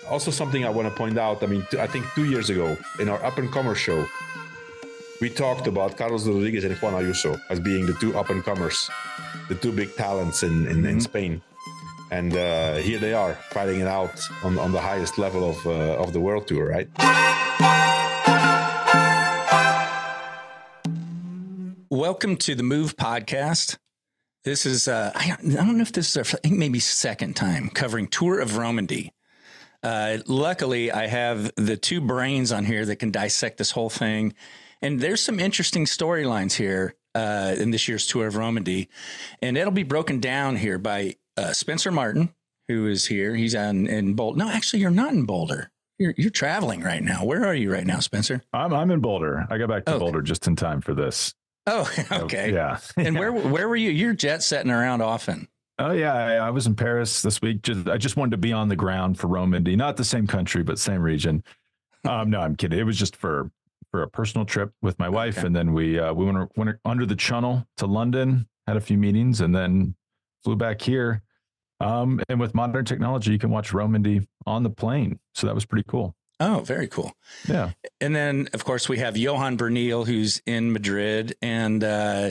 Also, something I want to point out. I mean, I think 2 years ago in our Up and Comer show, we talked about Carlos Rodriguez and Juan Ayuso as being the two up and comers, the two big talents in Spain. And here they are fighting it out on the highest level of the world tour, right? Welcome to the Move podcast. This is, I don't know if this is our, I think maybe second time covering Tour of Romandy. Luckily, I have the two brains on here that can dissect this whole thing. And there's some interesting storylines here in this year's Tour of Romandy. And it'll be broken down here by Spencer Martin, who is here. He's in Boulder. No, actually, you're not in Boulder. You're traveling right now. Where are you right now, Spencer? I'm in Boulder. I got back to Boulder just in time for this. Oh, okay. Yeah. And where were you? You're jet setting around often. Oh, yeah. I was in Paris this week. I just wanted to be on the ground for Romandy. Not the same country, but same region. No, I'm kidding. It was just for a personal trip with my wife. Okay. And then we went under the Channel to London, had a few meetings, and then flew back here. And with modern technology, you can watch Romandy on the plane. So that was pretty cool. Oh, very cool. Yeah. And then, of course, we have Johan Bernil, who's in Madrid. And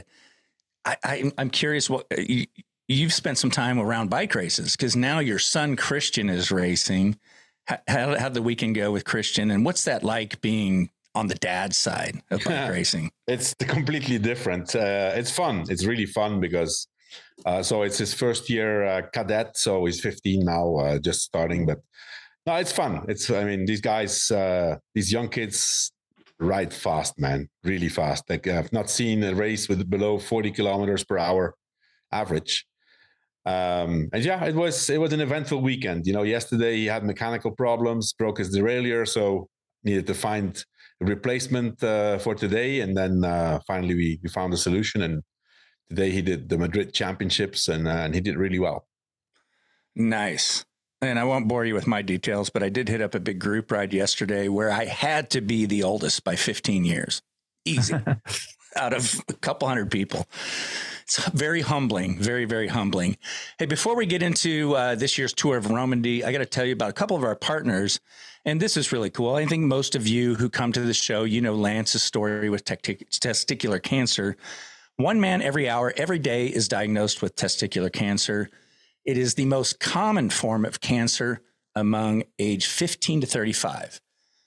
I'm curious, what you've spent some time around bike races because now your son, Christian, is racing. How'd the weekend go with Christian? And what's that like being on the dad side of bike racing? It's completely different. It's fun. It's really fun because so it's his first year cadet. So he's 15 now, just starting. But no, it's fun. These guys, these young kids ride fast, man, really fast. Like I've not seen a race with below 40 kilometers per hour average. And yeah, it was an eventful weekend. You know, yesterday he had mechanical problems, broke his derailleur, so needed to find a replacement for today. And then finally we found a solution. And today he did the Madrid Championships, and he did really well. Nice. And I won't bore you with my details, but I did hit up a big group ride yesterday where I had to be the oldest by 15 years. Easy. Out of a couple hundred people. It's very humbling, very, very humbling. Hey, before we get into this year's Tour of Romandy, I got to tell you about a couple of our partners. And this is really cool. I think most of you who come to the show, you know Lance's story with testicular cancer. One man every hour, every day is diagnosed with testicular cancer. It is the most common form of cancer among age 15 to 35.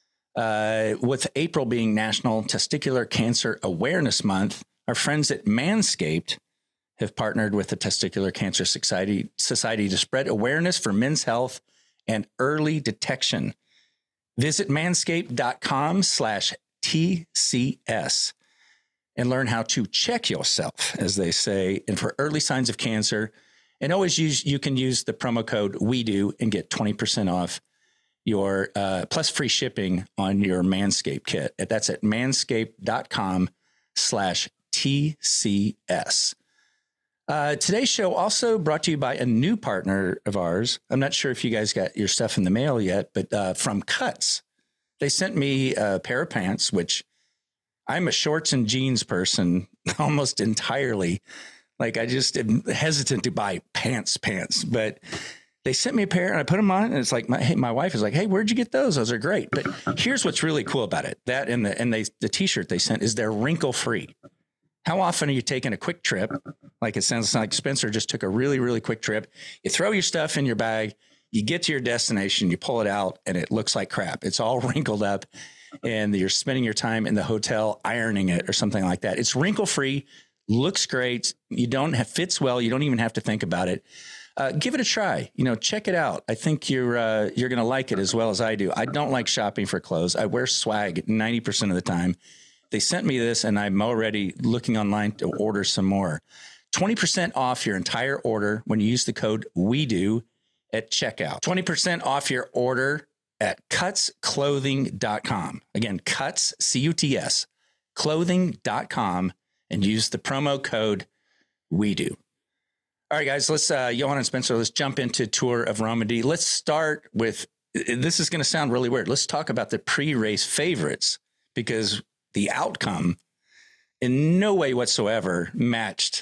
With April being National Testicular Cancer Awareness Month, our friends at Manscaped have partnered with the Testicular Cancer Society to spread awareness for men's health and early detection. Visit manscaped.com/TCS and learn how to check yourself, as they say, and for early signs of cancer. And always you can use the promo code WeDo and get 20% off your plus free shipping on your Manscaped kit. That's at manscaped.com/TCS. Today's show also brought to you by a new partner of ours. I'm not sure if you guys got your stuff in the mail yet, but from Cuts, they sent me a pair of pants, which I'm a shorts and jeans person almost entirely. Like I just am hesitant to buy pants, but they sent me a pair and I put them on and it's like, my wife is like, hey, where'd you get those? Those are great. But here's what's really cool about it. That and the t-shirt they sent is they're wrinkle free. How often are you taking a quick trip? Like it sounds like Spencer just took a really, really quick trip. You throw your stuff in your bag, you get to your destination, you pull it out and it looks like crap. It's all wrinkled up and you're spending your time in the hotel ironing it or something like that. It's wrinkle free. Looks great. Fits well. You don't even have to think about it. Give it a try. Check it out. I think you're going to like it as well as I do. I don't like shopping for clothes. I wear swag 90% of the time. They sent me this and I'm already looking online to order some more. 20% off your entire order when you use the code WeDo at checkout. 20% off your order at cutsclothing.com. Again, Cuts, C-U-T-S, clothing.com. And use the promo code WeDo. All right, guys, let's, Johan and Spencer, let's jump into Tour of Romandy. Let's start with, this is going to sound really weird. Let's talk about the pre-race favorites because the outcome in no way whatsoever matched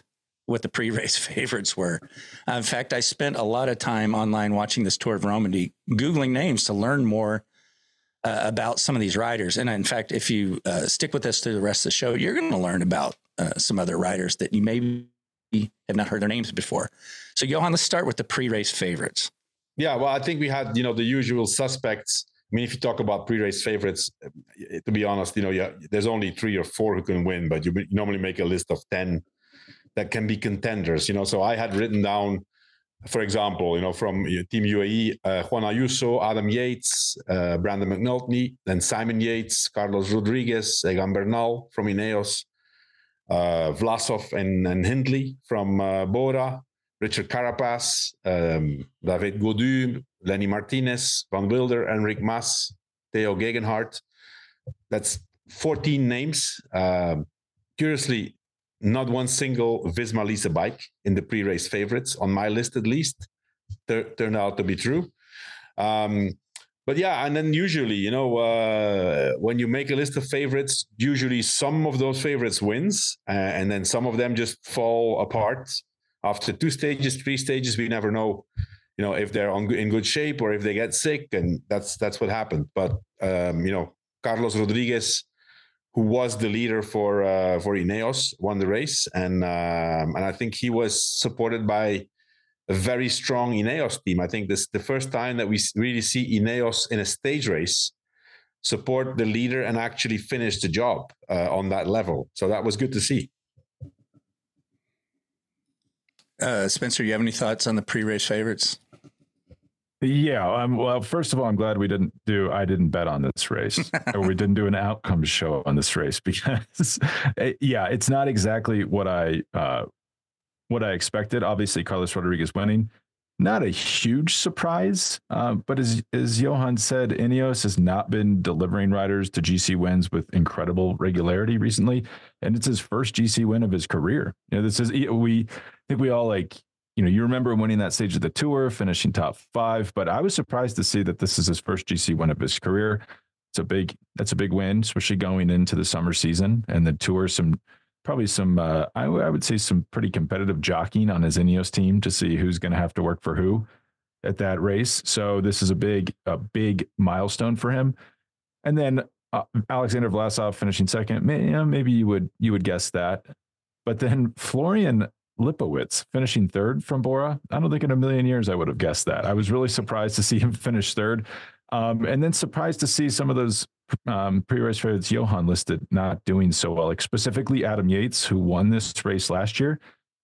what the pre-race favorites were. In fact, I spent a lot of time online watching this Tour of Romandy, Googling names to learn more about some of these riders. And in fact, if you stick with us through the rest of the show, you're going to learn about some other riders that you maybe have not heard their names before. So Johan, let's start with the pre-race favorites. Yeah, well, I think we had, the usual suspects. I mean, if you talk about pre-race favorites, to be honest, there's only 3 or 4 who can win, but you normally make a list of 10 that can be contenders, So I had written down, for example, from Team UAE, Juan Ayuso, Adam Yates, Brandon McNulty, then Simon Yates, Carlos Rodriguez, Egan Bernal from Ineos, Vlasov and Hindley from Bora, Richard Carapaz, David Gaudu, Lenny Martinez, Van Wilder, Enric Mas, Theo Gegenhardt. That's 14 names. Curiously, not one single Visma Lease bike in the pre-race favorites, on my list at least, turned out to be true. But yeah, and then usually, when you make a list of favorites, usually some of those favorites wins, and then some of them just fall apart after 2 stages, 3 stages. We never know, if they're in good shape or if they get sick, and that's what happened. But Carlos Rodriguez, who was the leader for Ineos, won the race, and I think he was supported by a very strong Ineos team. I think this is the first time that we really see Ineos in a stage race support the leader and actually finish the job on that level. So that was good to see. Spencer, you have any thoughts on the pre-race favorites? Yeah. Well, first of all, I'm glad I didn't bet on this race, or we didn't do an outcome show on this race, because it's not exactly what I expected. Obviously, Carlos Rodriguez winning, not a huge surprise. But as Johan said, Ineos has not been delivering riders to GC wins with incredible regularity recently, and it's his first GC win of his career. This is I think we all you remember winning that stage of the Tour, finishing top 5, but I was surprised to see that this is his first GC win of his career. That's a big win, especially going into the summer season and the Tour. I would say some pretty competitive jockeying on his Ineos team to see who's going to have to work for who at that race. So this is a big milestone for him. And then Alexander Vlasov finishing second. Maybe you would guess that, but then Florian Lipowitz finishing third from Bora. I don't think in a million years I would have guessed that. I was really surprised to see him finish third, and then surprised to see some of those pre-race favorites Johan listed not doing so well, like specifically Adam Yates, who won this race last year.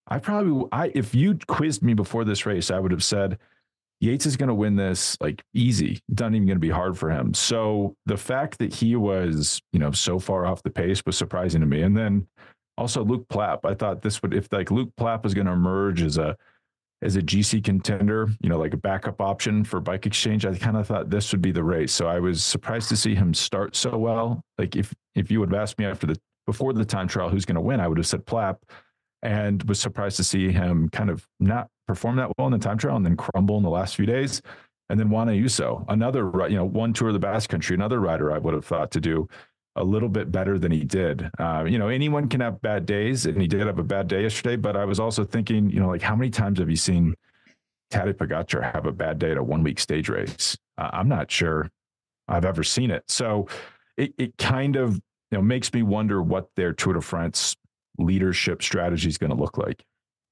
If you quizzed me before this race, I would have said Yates is going to win this like easy. It's not even going to be hard for him. So the fact that he was, so far off the pace was surprising to me. And then also Luke Plapp. I thought if Luke Plapp was going to emerge as a GC contender, like a backup option for Bike Exchange, I kind of thought this would be the race. So I was surprised to see him start so well. Like if you would have asked me before the time trial who's going to win, I would have said Plapp, and was surprised to see him kind of not perform that well in the time trial and then crumble in the last few days. And then Juan Ayuso, another, one Tour of the Basque Country, another rider I would have thought to do a little bit better than he did. Anyone can have bad days, and he did have a bad day yesterday, but I was also thinking, how many times have you seen Tadej Pogačar have a bad day at a 1-week stage race? I'm not sure I've ever seen it. So it kind of, makes me wonder what their Tour de France leadership strategy is going to look like.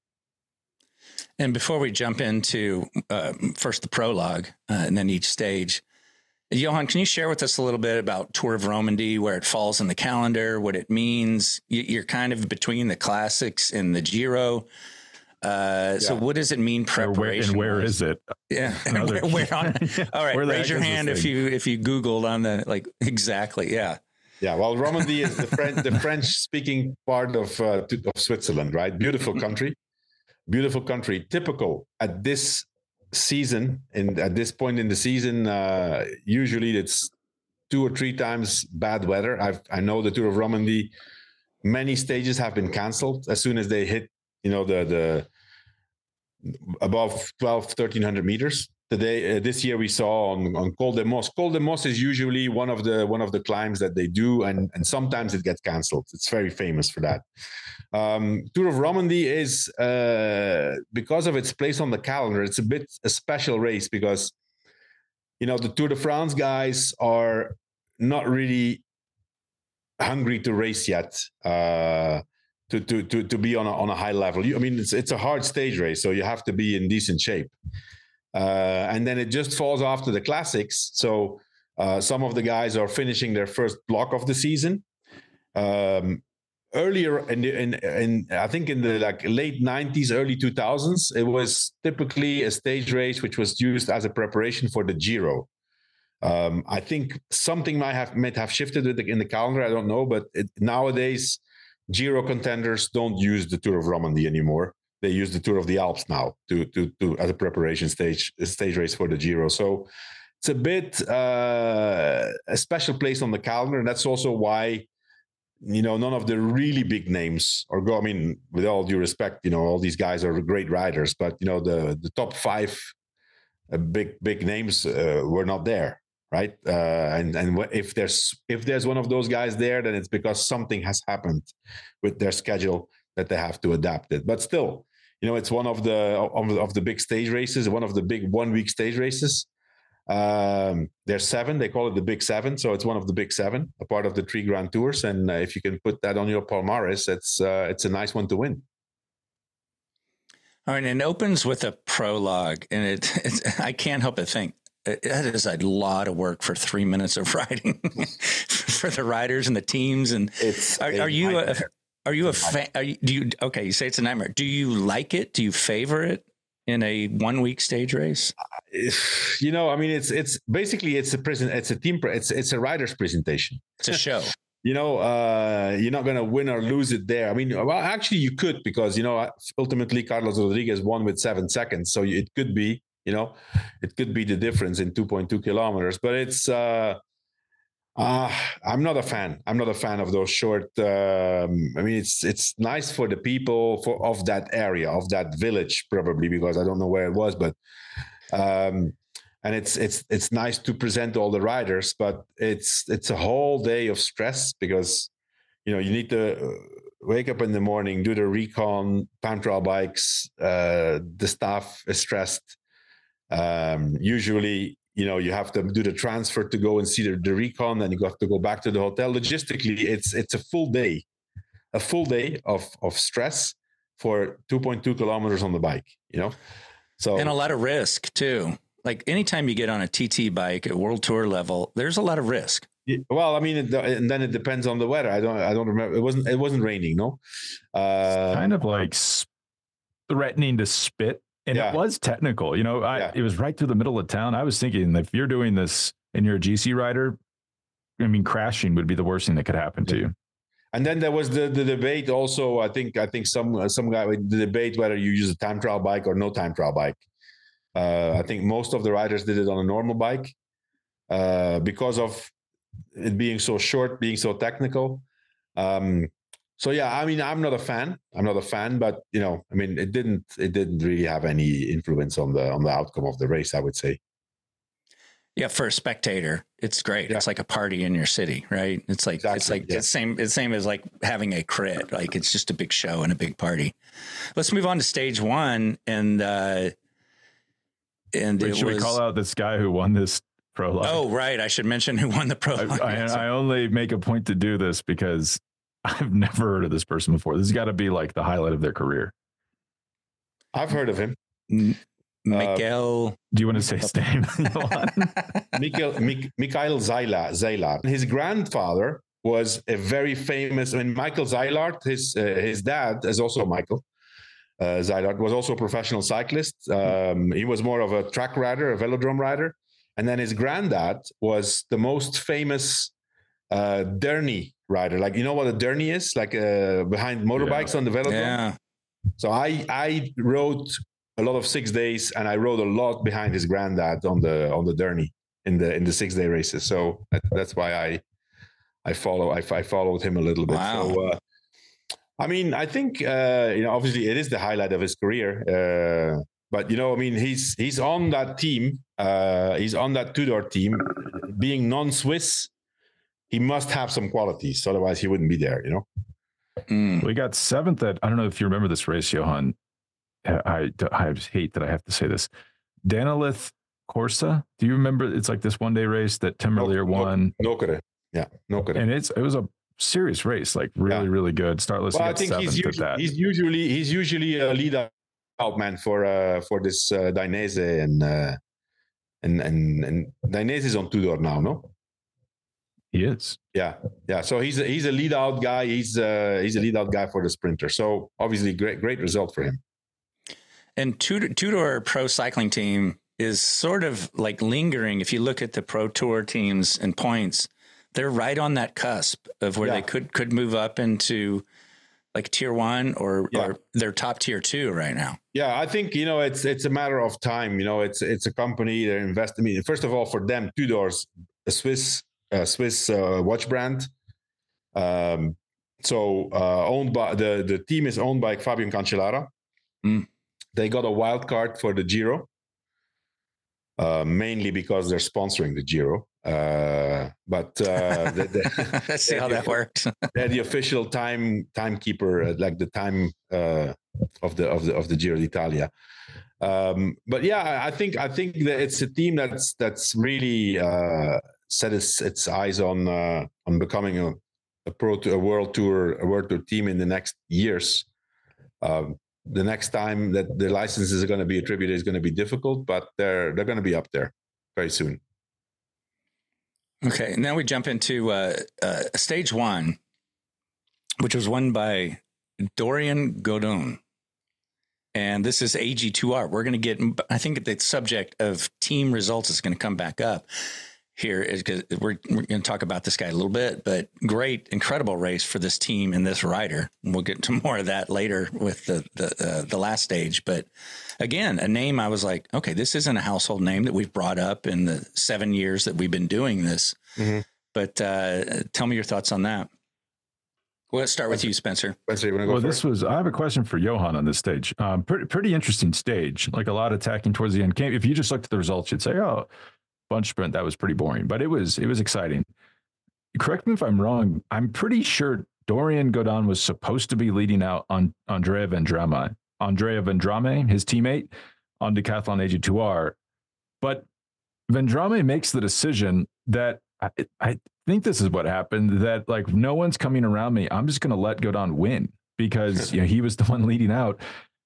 And before we jump into first the prologue and then each stage, Johan, can you share with us a little bit about Tour of Romandy, where it falls in the calendar, what it means? You're kind of between the classics and the Giro. So what does it mean preparation? And where is it? Yeah. Where on? All right. Raise your hand if you Googled on the exactly. Yeah. Yeah. Well, Romandy is the French speaking part of Switzerland, right? Beautiful country. Typical at this season, and at this point in the season, usually it's 2 or 3 times bad weather. I know the Tour of Romandy, many stages have been canceled as soon as they hit the above 1,300 meters. today. This year we saw on Col de Mos. Col de Mos is usually one of the climbs that they do, and sometimes it gets cancelled. It's very famous for that. Tour of Romandy is because of its place on the calendar. It's a special race because the Tour de France guys are not really hungry to race yet. To be on a high level. It's a hard stage race, so you have to be in decent shape. And then it just falls after the classics. So some of the guys are finishing their first block of the season. Earlier in I think in the late 90s, early 2000s, it was typically a stage race which was used as a preparation for the Giro. I think something might have shifted in the calendar. I don't know, but nowadays Giro contenders don't use the Tour of Romandy anymore. They use the Tour of the Alps now to as a preparation stage race for the Giro. So it's a bit a special place on the calendar, and that's also why none of the really big names go. I mean, with all due respect, all these guys are great riders, but the top 5 big names were not there. Right. And if there's one of those guys there, then it's because something has happened with their schedule that they have to adapt it. But still, it's one of the big stage races, one of the big 1 week stage races. There's 7, they call it the Big 7. So it's one of the Big 7, a part of the 3 Grand Tours. And if you can put that on your palmarès, it's a nice one to win. All right. And it opens with a prologue, and it's I can't help but think, that is a lot of work for 3 minutes of riding for the riders and the teams. And are you a fan? You say it's a nightmare. Do you like it? Do you favor it in a 1 week stage race? It's basically it's a rider's presentation. It's a show. You're not going to win or lose it there. I mean, well, actually you could, because, ultimately Carlos Rodriguez won with 7 seconds. So it could be, it could be the difference in 2.2 kilometers, but it's, I'm not a fan. I'm not a fan of those short. It's nice for the people of that area, of that village, probably, because I don't know where it was, but, and it's nice to present all the riders, but it's a whole day of stress because, you need to wake up in the morning, do the recon, time trial bikes. The staff is stressed. Usually, you have to do the transfer to go and see the recon, and you got to go back to the hotel. Logistically, it's a full day of stress for 2.2 kilometers on the bike, So, and a lot of risk too. Like anytime you get on a TT bike at World Tour level, there's a lot of risk. Well, and then it depends on the weather. I don't remember. It wasn't raining, no. Kind of like threatening to spit. And it was technical, it was right through the middle of town. I was thinking, if you're doing this and you're a GC rider, crashing would be the worst thing that could happen to you. And then there was the debate also. I think some guy with the debate whether you use a time trial bike or no time trial bike. I think most of the riders did it on a normal bike because of it being so short, being so technical. So yeah, I'm not a fan. But it didn't really have any influence on the outcome of the race, I would say. Yeah, for a spectator, it's great. Yeah. It's like a party in your city, right? It's like it's same as like having a crit. Like it's just a big show and a big party. Let's move on to stage 1, and should we call out this guy who won this prologue? Oh, right. I should mention who won the prologue. I only make a point to do this because I've never heard of this person before. This has got to be like the highlight of their career. I've heard of him. Miguel. Do you want to say his name? Michael Zeilart. His grandfather was a very famous. Michael Zeilart. His dad is also Michael Zeilart. Was also a professional cyclist. He was more of a track rider, a velodrome rider, and then his granddad was the most famous Derny rider. Like, you know what a Derny is? Like behind motorbikes on the velodrome. Yeah. So I rode a lot of 6 days, and I rode a lot behind his granddad on the Derny in the 6 day races. So that's why I followed him a little bit. Wow. So I think obviously it is the highlight of his career. But I mean, he's on that team. He's on that Tudor team. Being non-Swiss, he must have some qualities. Otherwise, he wouldn't be there. We got 7th at, I don't know if you remember this race, Johan. I hate that I have to say this. Danilith Corsa. Do you remember? It's like this one-day race that Tim Merlier won. Nokere. Yeah, Nokere. And it was a serious race, like really good. Startless. Well, I think he's usually a lead out man for this Dainese and Dainese is on Tudor now, no? He is. Yeah. So he's a lead out guy. He's a lead out guy for the sprinter. So obviously, great result for him. And Tudor Pro Cycling Team is sort of like lingering. If you look at the Pro Tour teams and points, they're right on that cusp of where they could move up into like tier 1 or their top tier 2 right now. Yeah, I think it's a matter of time. It's a company they're investing. I mean, first of all, for them, Tudor's a Swiss watch brand. So owned by the team is owned by Fabian Cancellara. They got a wild card for the Giro, mainly because they're sponsoring the Giro. But let's see how that works. They're the official timekeeper, like the time of the Giro d'Italia. But yeah, I think that it's a team that's really set its eyes on becoming a world tour team in the next years. The next time that the licenses are going to be attributed is going to be difficult, but they're going to be up there very soon. Okay, now we jump into stage 1, which was won by Dorian Godon. And this is AG2R. We're going to get, I think the subject of team results is going to come back up here, is because we're going to talk about this guy a little bit, but incredible race for this team and this rider. And we'll get to more of that later with the last stage. But again, a name I was like, okay, this isn't a household name that we've brought up in the 7 years that we've been doing this. Mm-hmm. But tell me your thoughts on that. Well, let's start with you, Spencer. Spencer, you want to go first? I have a question for Johan on this stage. Pretty interesting stage, like a lot of attacking towards the end. If you just looked at the results, you'd say, oh, bunch sprint, that was pretty boring, but it was exciting. Correct me if I'm wrong. I'm pretty sure Dorian Godon was supposed to be leading out on Andrea Vendrame, his teammate on Decathlon AG2R. But Vendrame makes the decision that I think this is what happened, that like no one's coming around me. I'm just going to let Godon win because he was the one leading out.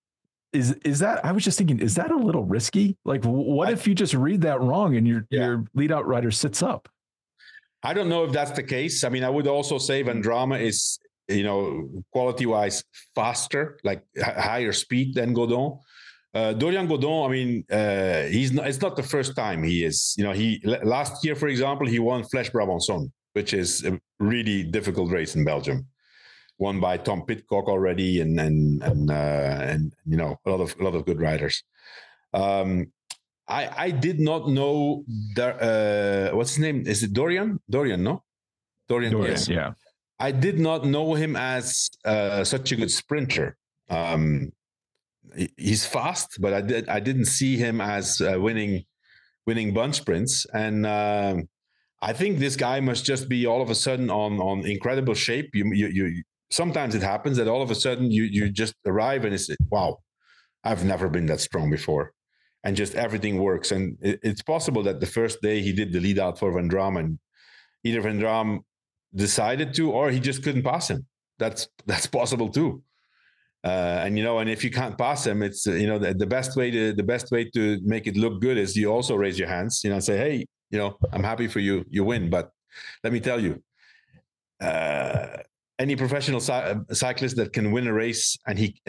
Is that, I was just thinking, is that a little risky? Like, what if you just read that wrong and your lead out rider sits up? I don't know if that's the case. I mean, I would also say Vendrame is, quality wise faster, like higher speed than Godon. Dorian Godon, I mean, it's not the first time he is, last year, for example, he won Flèche Brabançonne, which is a really difficult race in Belgium. Won by Tom Pidcock already, and a lot of good riders. I did not know that. What's his name? Is it Dorian? Dorian, no? Dorian, yes. Yeah. I did not know him as such a good sprinter. He's fast, but I didn't see him as winning bunch sprints, and I think this guy must just be all of a sudden on incredible shape. You sometimes it happens that all of a sudden you just arrive and it's, wow, I've never been that strong before. And just everything works. And it's possible that the first day he did the lead out for Vendrame, and either Vendrame decided to, or he just couldn't pass him. That's possible too. And if you can't pass him, it's, the best way to make it look good is you also raise your hands, say, hey, I'm happy for you. You win. But let me tell you, any professional cyclist that can win a race and he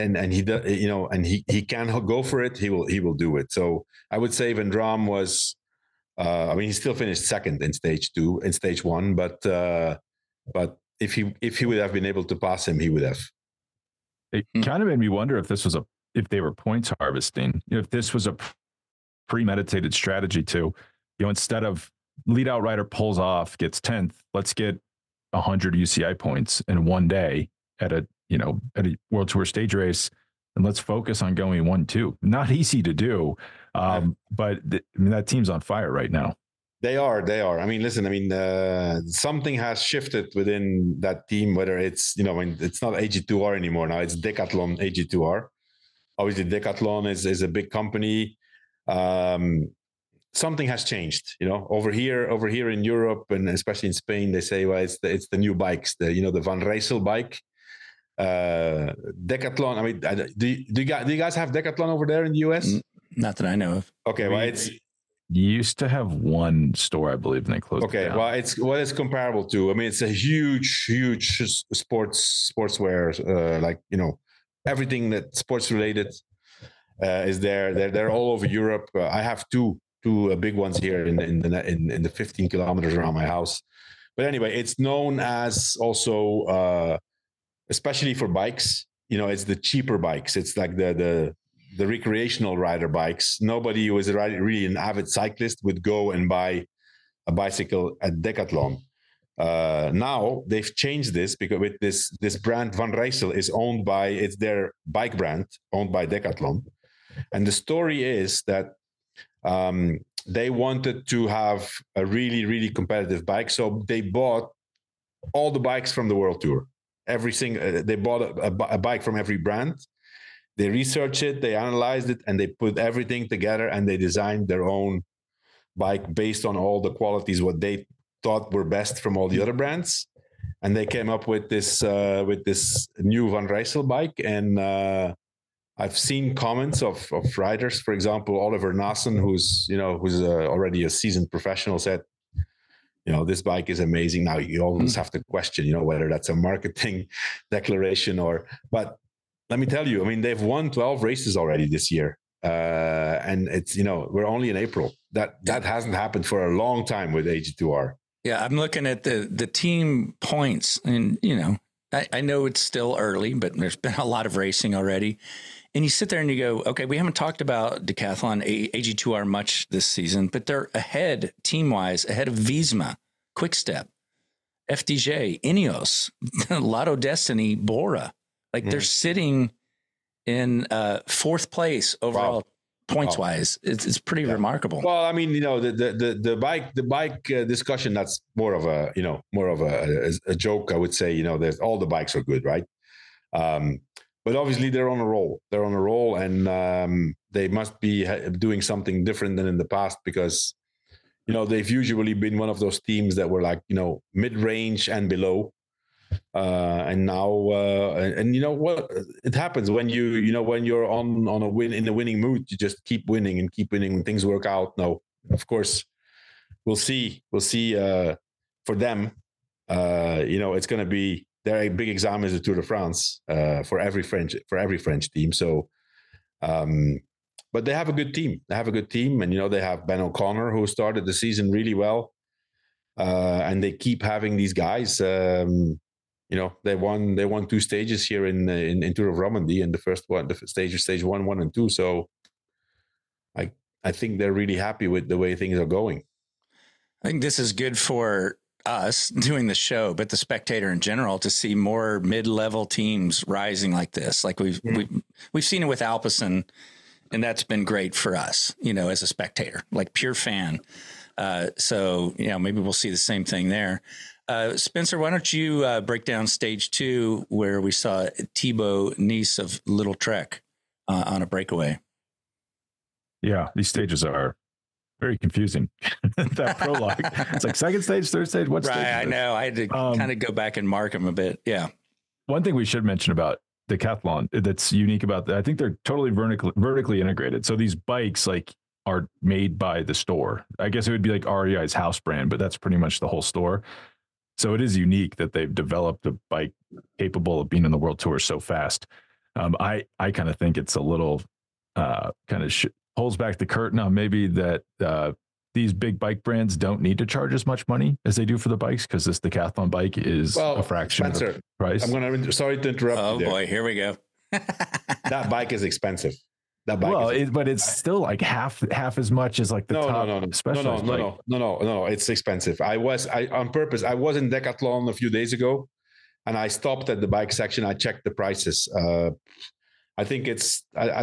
can go for it, he will do it. So I would say Vendrame was, he still finished second in stage 1, but if he would have been able to pass him, he would have. It kind of made me wonder if they were points harvesting, if this was a premeditated strategy to, instead of lead out rider pulls off, gets 10th, let's get 100 UCI points in one day at a World Tour stage race. and let's focus on going 1-2. Not easy to do, but that team's on fire right now. They are. I mean, listen, something has shifted within that team, whether it's, it's not AG2R anymore. Now it's Decathlon AG2R. Obviously, Decathlon is a big company. Something has changed, over here in Europe, and especially in Spain, they say, well, it's the new bikes, the Van Rysel bike. Decathlon. I mean, do you guys have Decathlon over there in the US? Not that I know of. Okay, well, it's used to have one store, I believe, and they closed. Okay, it down. well, it's what it's comparable to. I mean, it's a huge sportswear. Everything that sports related is there. They're all over Europe. I have two big ones here in the 15 kilometers around my house. But anyway, it's known as also, especially for bikes. It's the cheaper bikes. It's like the recreational rider bikes. Nobody who is really an avid cyclist would go and buy a bicycle at Decathlon. Now they've changed this because with this brand Van Rysel is it's their bike brand owned by Decathlon. And the story is that they wanted to have a really, really competitive bike. So they bought all the bikes from the World Tour. They bought a bike from every brand. They researched it, they analyzed it, and they put everything together, and they designed their own bike based on all the qualities, what they thought were best from all the other brands. And they came up with this new Van Rysel bike. And I've seen comments of riders, for example, Oliver Nassen, who's already a seasoned professional, said, this bike is amazing. Now you always have to question, whether that's a marketing declaration but let me tell you, I mean, they've won 12 races already this year. And it's, we're only in April. That hasn't happened for a long time with AG2R. Yeah, I'm looking at the team points, and, I know it's still early, but there's been a lot of racing already. And you sit there and you go, okay, we haven't talked about Decathlon AG2R much this season, but they're ahead, team-wise, ahead of Visma, Quickstep, FDJ, Ineos, Lotto Destiny, Bora. They're sitting in fourth place overall points wise. It's pretty remarkable. Well, I mean, the bike discussion, that's more of a joke, I would say. There's all the bikes are good, right? But obviously they're on a roll. And they must be doing something different than in the past, because they've usually been one of those teams that were like mid-range and below. And now, and you know what? It happens when when you're on a win in a winning mood. You just keep winning and keep winning when things work out. No, of course, we'll see. For them, it's going to be their big exam is the Tour de France for every French team. So, but they have a good team. And they have Ben O'Connor, who started the season really well, and they keep having these guys. They won 2 stages here in Tour of Romandy, and the first one, the stage 1, 1, and 2. So I think they're really happy with the way things are going. I think this is good for us doing the show, but the spectator in general, to see more mid-level teams rising like this. Like we've seen it with Alpecin, and that's been great for us, as a spectator, like pure fan. So maybe we'll see the same thing there. Spencer, why don't you break down stage 2, where we saw Thibaut Nice of Little Trek on a breakaway? Yeah, these stages are very confusing. That prologue, it's like second stage, third stage. What stage? Right, I know. I had to kind of go back and mark them a bit. Yeah. One thing we should mention about Decathlon that's unique about that, I think they're totally vertically integrated. So these bikes are made by the store. I guess it would be like REI's house brand, but that's pretty much the whole store. So it is unique that they've developed a bike capable of being in the World Tour so fast. I kind of think it's a little pulls back the curtain on maybe that these big bike brands don't need to charge as much money as they do for the bikes, because this Decathlon bike is a fraction of the price. Sorry to interrupt. Oh boy, here we go. That bike is expensive. But it's still like half as much as like the top. No. It's expensive. I on purpose. I was in Decathlon a few days ago, and I stopped at the bike section. I checked the prices. I think it's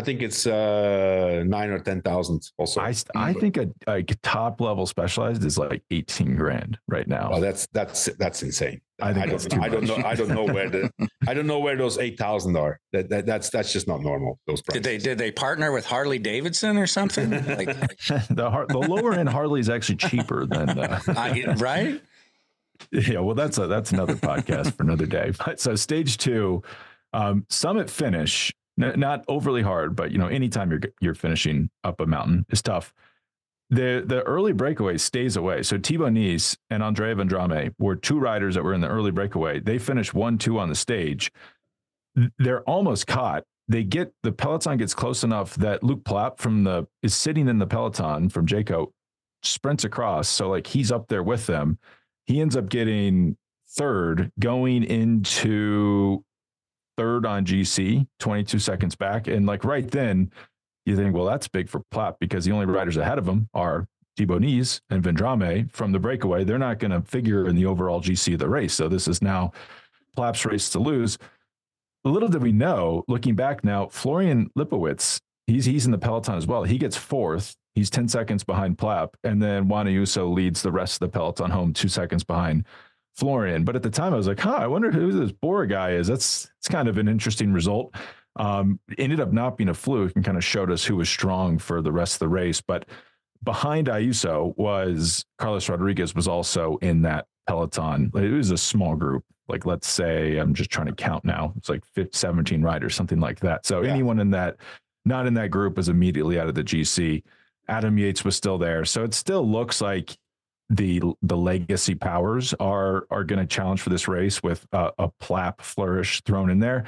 9 or 10,000 also. I think a top level specialized is like 18 grand right now. Well, that's insane. I don't know where those 8,000 are. That's just not normal. Those prices. Did they partner with Harley Davidson or something? Like the lower end Harley is actually cheaper than right. Yeah, well, that's another podcast for another day. But so stage 2, summit finish, not overly hard, but anytime you're finishing up a mountain is tough. The early breakaway stays away. So Thibaut Nice and Andrea Vendrame were 2 riders that were in the early breakaway. They finished 1-2 on the stage. They're almost caught. The peloton gets close enough that Luc Plapp is sitting in the peloton from Jayco, sprints across. So like he's up there with them. He ends up getting 3rd, going into 3rd on GC, 22 seconds back. And like right then you think, well, that's big for Plapp because the only riders ahead of him are Thibaut Nice and Vendrame from the breakaway. They're not going to figure in the overall GC of the race. So this is now Plapp's race to lose. Little did we know, looking back now, Florian Lipowitz, he's in the peloton as well. He gets 4th. He's 10 seconds behind Plapp. And then Juan Ayuso leads the rest of the peloton home 2 seconds behind Florian. But at the time I was like, I wonder who this Bora guy is. It's kind of an interesting result. Ended up not being a fluke and kind of showed us who was strong for the rest of the race. But behind Ayuso was Carlos Rodriguez, was also in that peloton. It was a small group. Like, let's say, I'm just trying to count now. It's like 17 riders, something like that. So anyone not in that group was immediately out of the GC. Adam Yates was still there. So it still looks like the legacy powers are going to challenge for this race with a Plapp flourish thrown in there.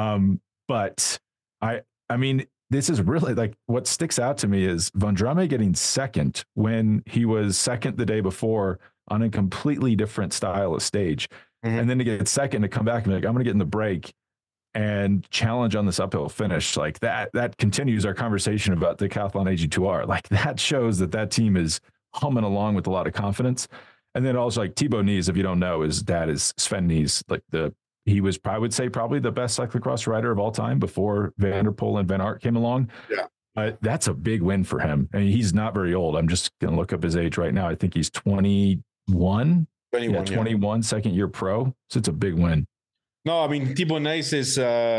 But I mean, this is really like what sticks out to me is Vendrame getting 2nd when he was 2nd the day before on a completely different style of stage. Mm-hmm. And then to get 2nd to come back and be like, I'm going to get in the break and challenge on this uphill finish. Like that continues our conversation about the Decathlon AG2R. Like that shows that team is humming along with a lot of confidence. And then also like Thibaut Nice, if you don't know, his dad is Sven Nice, like he was, I would say, probably the best cyclocross rider of all time before Van der Poel and Van Aert came along. Yeah. That's a big win for him. I mean, he's not very old. I'm just going to look up his age right now. I think he's 21. 21, second year pro. So it's a big win. No, I mean, Thibaut Nice is,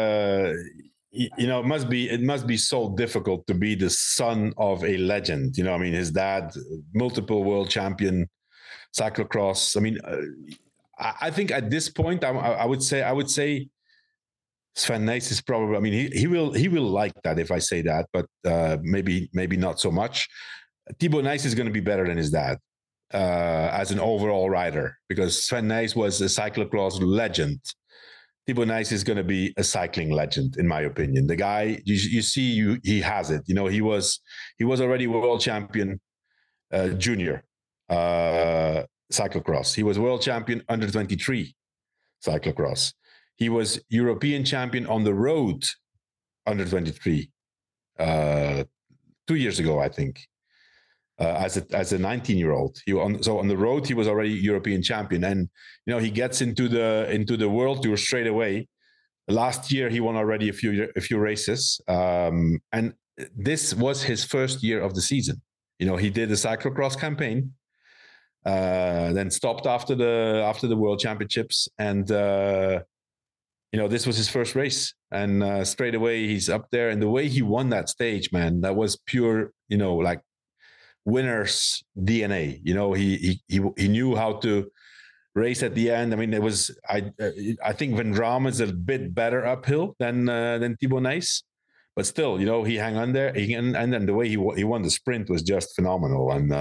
it must be so difficult to be the son of a legend. I mean, his dad, multiple world champion cyclocross. I mean, I think at this point, I would say Sven Nys is probably, I mean, he will like that if I say that, but maybe not so much. Thibaut Nys is going to be better than his dad as an overall rider, because Sven Nys was a cyclocross legend. Thibaut Nys is going to be a cycling legend, in my opinion. The guy, he has it. He was already world champion junior cyclocross. He was world champion under 23 cyclocross. He was European champion on the road under 23 2 years ago, I think. As a 19-year-old, so on the road he was already European champion, and he gets into the world tour straight away. Last year he won already a few races, and this was his first year of the season. He did a cyclocross campaign, then stopped after the World Championships, and this was his first race, and straight away he's up there. And the way he won that stage, man, that was pure, like winner's DNA. He knew how to race at the end. I mean, it was I think Vendrame is a bit better uphill than Thibaut Nys, but still, he hung on there. And then the way he won the sprint was just phenomenal. And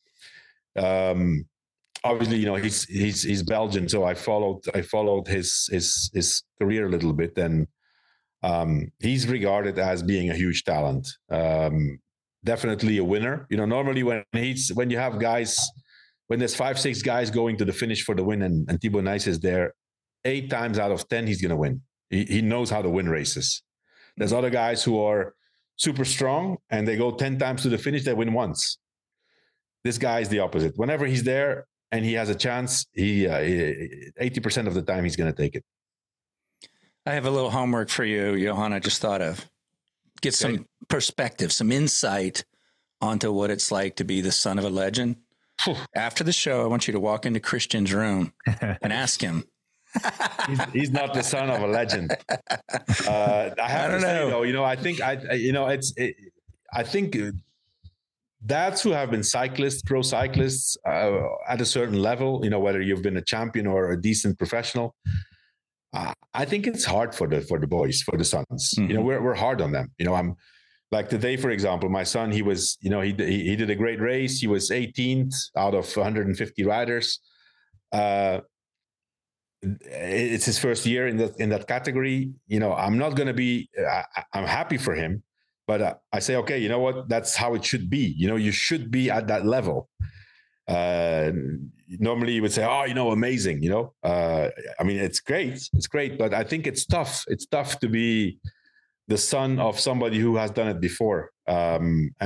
obviously, he's Belgian, so I followed his career a little bit, and he's regarded as being a huge talent. Definitely a winner. Normally when you have guys, when there's 5-6 guys going to the finish for the win, and Thibaut Nys is there, 8 times out of 10 he's going to win. He knows how to win races. There's other guys who are super strong and they go 10 times to the finish, they win once. This guy is the opposite. Whenever he's there and he has a chance, 80% of the time he's going to take it. I have a little homework for you, Johan. I just thought of get some perspective, some insight onto what it's like to be the son of a legend. After the show, I want you to walk into Christian's room and ask him. He's not the son of a legend. I don't know. Though, I think I think dads who have been cyclists, pro cyclists at a certain level, whether you've been a champion or a decent professional, I think it's hard for the boys, for the sons. Mm-hmm. We're hard on them. I'm like today, for example, my son, he was, he did a great race. He was 18th out of 150 riders. It's his first year in that category. I'm not going to be. I'm happy for him, but I say, okay, you know what? That's how it should be. You should be at that level. Normally, you would say, oh, amazing. I mean, it's great, but I think it's tough. It's tough to be the son of somebody who has done it before. But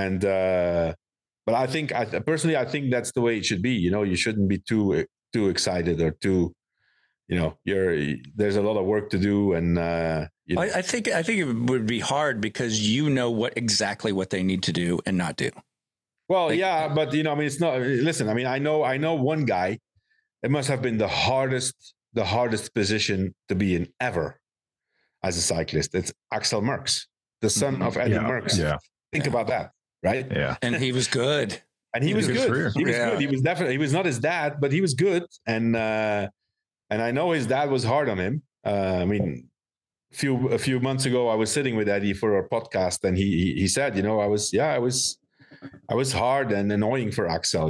I think, personally, I think that's the way it should be. You shouldn't be too excited or too. There's a lot of work to do, and I think it would be hard because exactly what they need to do and not do. Well, but I mean, it's not. Listen, I mean, I know one guy. It must have been the hardest position to be in ever as a cyclist. It's Axel Merckx, the son of Eddy Merckx. Yeah. Think about that, right? Yeah, and he was good. And he was good. He was good. He was definitely. He was not his dad, but he was good. And I know his dad was hard on him. I mean, a few months ago, I was sitting with Eddy for our podcast, and he said, I was hard and annoying for Axel,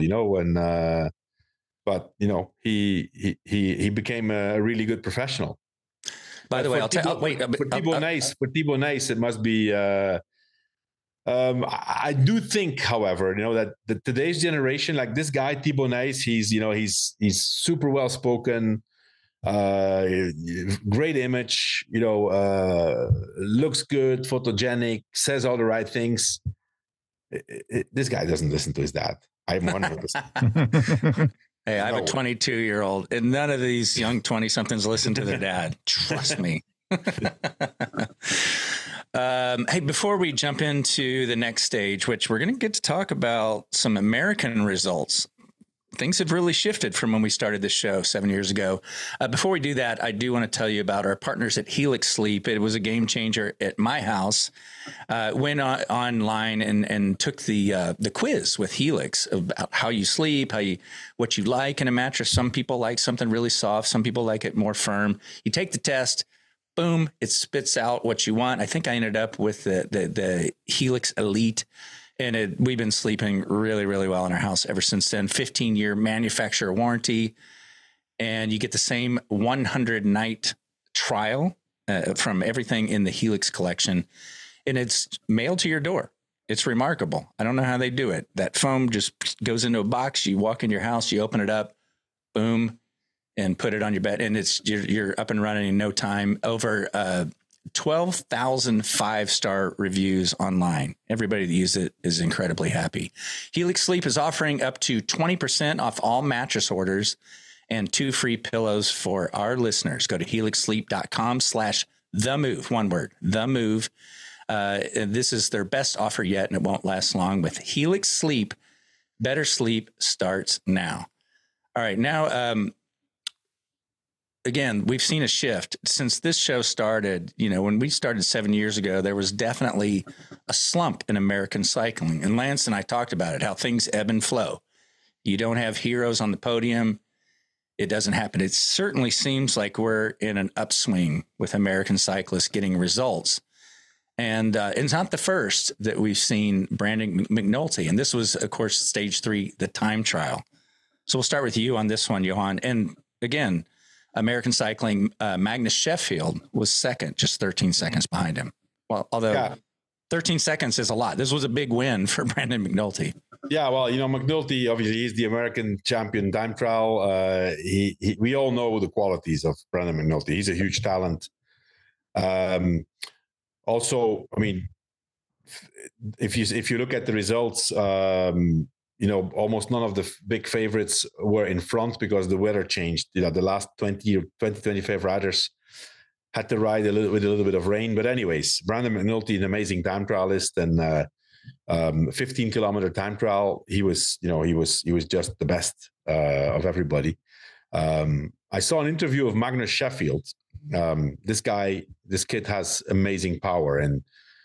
but he became a really good professional. By the way, for Thibaut Nys, it must be. I do think, however, that today's generation, like this guy Thibaut Nys, he's super well spoken. Great image, looks good, photogenic, says all the right things. This guy doesn't listen to his dad. I'm 100%. Hey, I have a 22-year-old, and none of these young 20-somethings listen to their dad. Trust me. Hey, before we jump into the next stage, which we're going to get to talk about some American results. Things have really shifted from when we started this show 7 years ago. Before we do that, I do want to tell you about our partners at Helix Sleep. It was a game changer at my house. Went online and took the quiz with Helix about how you sleep, what you like in a mattress. Some people like something really soft. Some people like it more firm. You take the test. Boom, it spits out what you want. I think I ended up with the Helix Elite. And we've been sleeping really, really well in our house ever since then. 15-year manufacturer warranty. And you get the same 100-night trial from everything in the Helix collection. And it's mailed to your door. It's remarkable. I don't know how they do it. That foam just goes into a box. You walk in your house, you open it up, boom, and put it on your bed. And you're up and running in no time. Over 12,000 5-star reviews online. Everybody that uses it is incredibly happy. Helix Sleep is offering up to 20% off all mattress orders and 2 free pillows for our listeners. Go to helixsleep.com/themove. One word, the move. And this is their best offer yet, and it won't last long. With Helix Sleep, better sleep starts now. All right, now, again, we've seen a shift since this show started. When we started 7 years ago, there was definitely a slump in American cycling. And Lance and I talked about it, how things ebb and flow. You don't have heroes on the podium. It doesn't happen. It certainly seems like we're in an upswing with American cyclists getting results. And it's not the first that we've seen Brandon McNulty. And this was, of course, stage 3, the time trial. So we'll start with you on this one, Johan. And again, American cycling, Magnus Sheffield was second, just 13 seconds behind him. Well, although 13 seconds is a lot. This was a big win for Brandon McNulty. Yeah, well, McNulty, obviously, he's the American champion time trial. We all know the qualities of Brandon McNulty. He's a huge talent. Also, I mean, if you look at the results, almost none of the big favorites were in front because the weather changed. The last 20, 25 riders had to ride with a little bit of rain. But anyways, Brandon McNulty, an amazing time trialist, and 15-kilometer time trial. He was just the best of everybody. I saw an interview of Magnus Sheffield. This kid has amazing power, and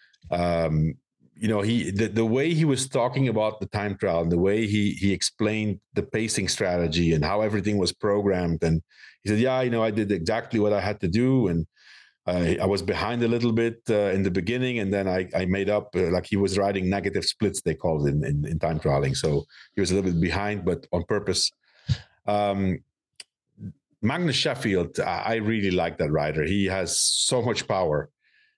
the way he was talking about the time trial and the way he explained the pacing strategy and how everything was programmed. And he said, yeah, I did exactly what I had to do. And I was behind a little bit in the beginning, and then I made up, like he was riding negative splits, they called it in time trialing. So he was a little bit behind, but on purpose. Magnus Sheffield, I really like that rider. He has so much power.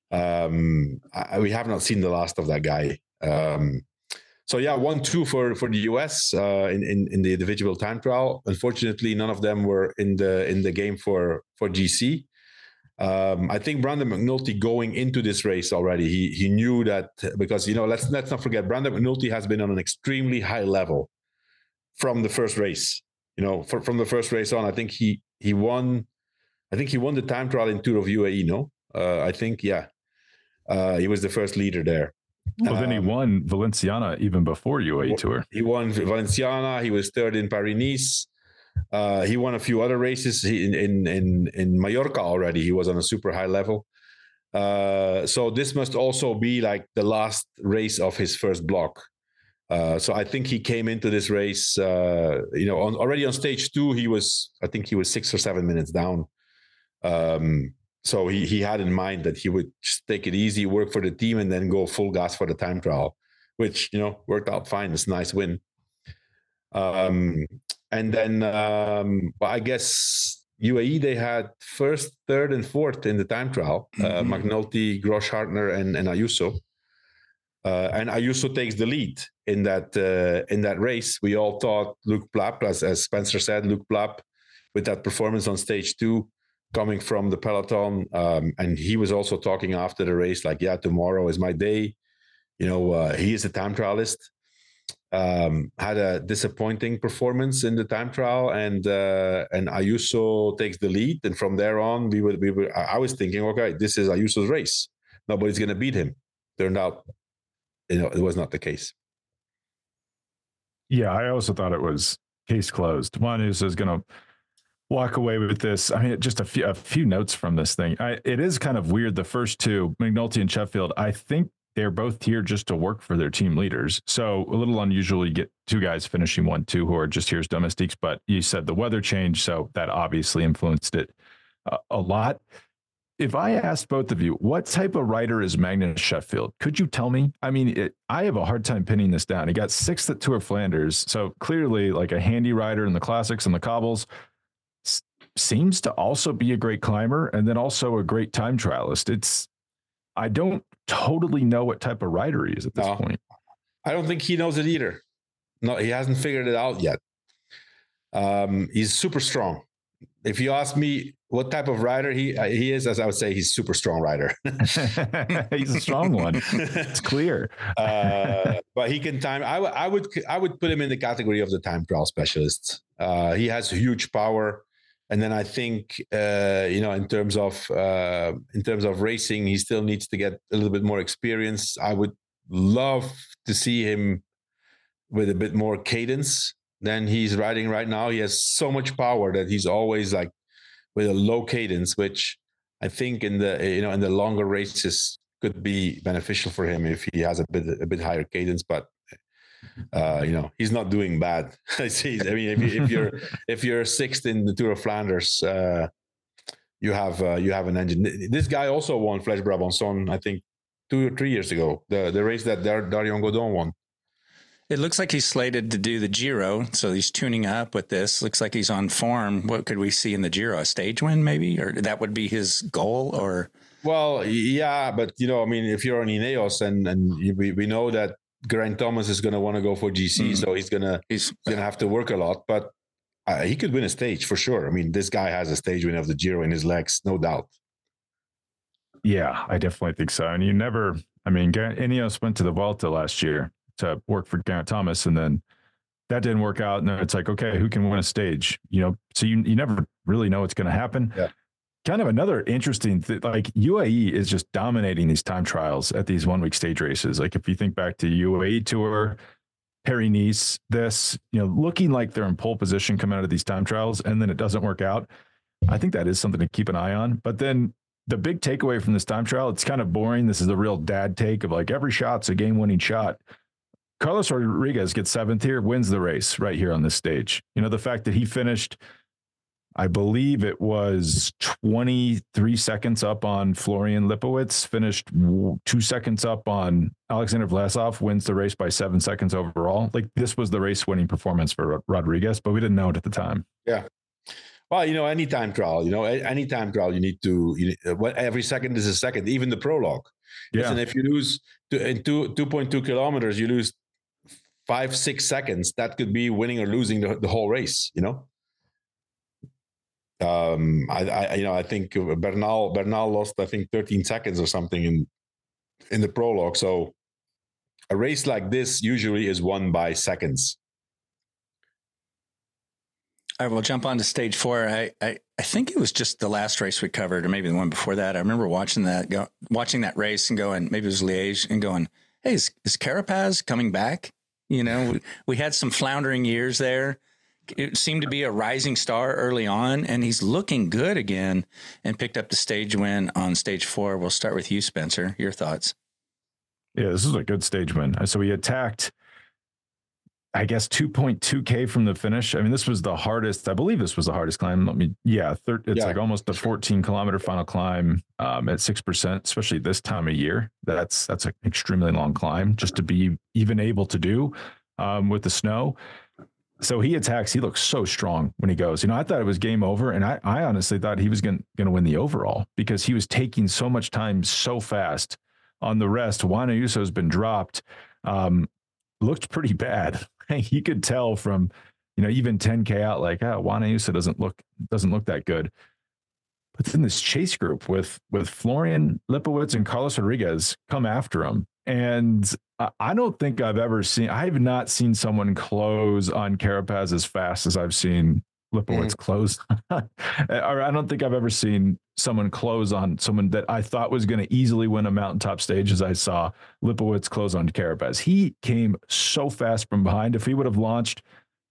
We have not seen the last of that guy. So yeah, 1-2 for the US in the individual time trial. Unfortunately, none of them were in the game for GC. I think Brandon McNulty, going into this race already, he knew that, because let's not forget, Brandon McNulty has been on an extremely high level from the first race. From the first race on, I think he won. I think he won the time trial in Tour of UAE. No, I think he was the first leader there. Well, then he won Valenciana even before UAE Tour. He won Valenciana. He was third in Paris-Nice. He won a few other races in Mallorca already. He was on a super high level. So this must also be like the last race of his first block. So I think he came into this race, already on stage 2. I think he was 6 or 7 minutes down. So he had in mind that he would just take it easy, work for the team, and then go full gas for the time trial, which, worked out fine. It's a nice win. And then, I guess UAE, they had first, third, and fourth in the time trial. McNulty, Grosshartner, and Ayuso. And Ayuso takes the lead in that race. We all thought Luke Plapp, as Spencer said, Luke Plapp, with that performance on stage 2, coming from the peloton, and he was also talking after the race, like, yeah, tomorrow is my day. He is a time trialist. Had a disappointing performance in the time trial, and Ayuso takes the lead. And from there on, I was thinking, okay, this is Ayuso's race. Nobody's going to beat him. Turned out, it was not the case. Yeah, I also thought it was case closed. Juan is going to walk away with this. I mean, just a few notes from this thing. It is kind of weird. The first two, McNulty and Sheffield, I think they're both here just to work for their team leaders. So a little unusual. You get two guys finishing 1-2 who are just here as domestiques, but you said the weather changed, so that obviously influenced it a lot. If I asked both of you, what type of rider is Magnus Sheffield? Could you tell me? I mean, I have a hard time pinning this down. He got 6th at Tour of Flanders, so clearly like a handy rider in the classics and the cobbles. Seems to also be a great climber, and then also a great time trialist. I don't totally know what type of rider he is at this point. I don't think he knows it either. No, he hasn't figured it out yet. He's super strong. If you ask me what type of rider he is, as I would say, he's super strong rider. He's a strong one. It's clear. But he can time. I would put him in the category of the time trial specialists. He has huge power. And then I think, in terms of racing, he still needs to get a little bit more experience. I would love to see him with a bit more cadence than he's riding right now. He has so much power that he's always like with a low cadence, which I think in the longer races could be beneficial for him if he has a bit higher cadence. But he's not doing bad. I mean, if you're 6th in the Tour of Flanders, you have an engine. This guy also won Flèche Brabançon, I think 2 or 3 years ago. The race that Darion Godon won. It looks like he's slated to do the Giro, so he's tuning up with this. Looks like he's on form. What could we see in the Giro? A stage win, maybe, or that would be his goal, or? Well, yeah, but if you're on Ineos, and we know that Geraint Thomas is going to want to go for GC, so he's gonna have to work a lot, but he could win a stage for sure. I mean, this guy has a stage win of the Giro in his legs, no doubt. Yeah, I definitely think so. And Ineos went to the Vuelta last year to work for Geraint Thomas, and then that didn't work out. And then it's like, okay, who can win a stage? So you never really know what's going to happen. Yeah. kind of another interesting like UAE is just dominating these time trials at these 1 week stage races. Like if you think back to UAE Tour, Paris-Nice, looking like they're in pole position coming out of these time trials, and then it doesn't work out. I think that is something to keep an eye on. But then the big takeaway from this time trial, it's kind of boring. This is a real dad take of like every shot's a game-winning shot. Carlos Rodriguez gets 7th here, wins the race right here on this stage. The fact that he finished, I believe it was 23 seconds up on Florian Lipowitz, finished 2 seconds up on Alexander Vlasov, wins the race by 7 seconds overall. Like this was the race winning performance for Rodriguez, but we didn't know it at the time. Yeah. Well, any time trial, any time trial, you need every second is a second, even the prologue. Yeah. And if you lose in 2.2 kilometers, you lose 5-6 seconds, that could be winning or losing the whole race, I think Bernal lost 13 seconds or something in the prologue. So a race like this usually is won by seconds. All right, we'll jump on to stage 4. I think it was just the last race we covered, or maybe the one before that. I remember watching that race and going, maybe it was Liège, and going, hey, is Carapaz coming back? We had some floundering years there. It seemed to be a rising star early on, and he's looking good again and picked up the stage win on stage 4. We'll start with you, Spencer. Your thoughts? Yeah, this is a good stage win. So he attacked, I guess, 2.2K from the finish. I mean, this was the hardest. I believe this was the hardest climb. It's like almost a 14-kilometer final climb at 6%, especially this time of year. That's an extremely long climb just to be even able to do with the snow. So he attacks. He looks so strong when he goes. I thought it was game over, and I honestly thought he was going to win the overall because he was taking so much time so fast on the rest. Juan Ayuso has been dropped. Looked pretty bad. You could tell from, even 10K out, like, Juan Ayuso doesn't look that good. But then this chase group with Florian Lipowitz and Carlos Rodriguez come after him. And I don't think I have not seen someone close on Carapaz as fast as I've seen Lipowitz close. Or I don't think I've ever seen someone close on someone that I thought was going to easily win a mountaintop stage as I saw Lipowitz close on Carapaz. He came so fast from behind. If he would have launched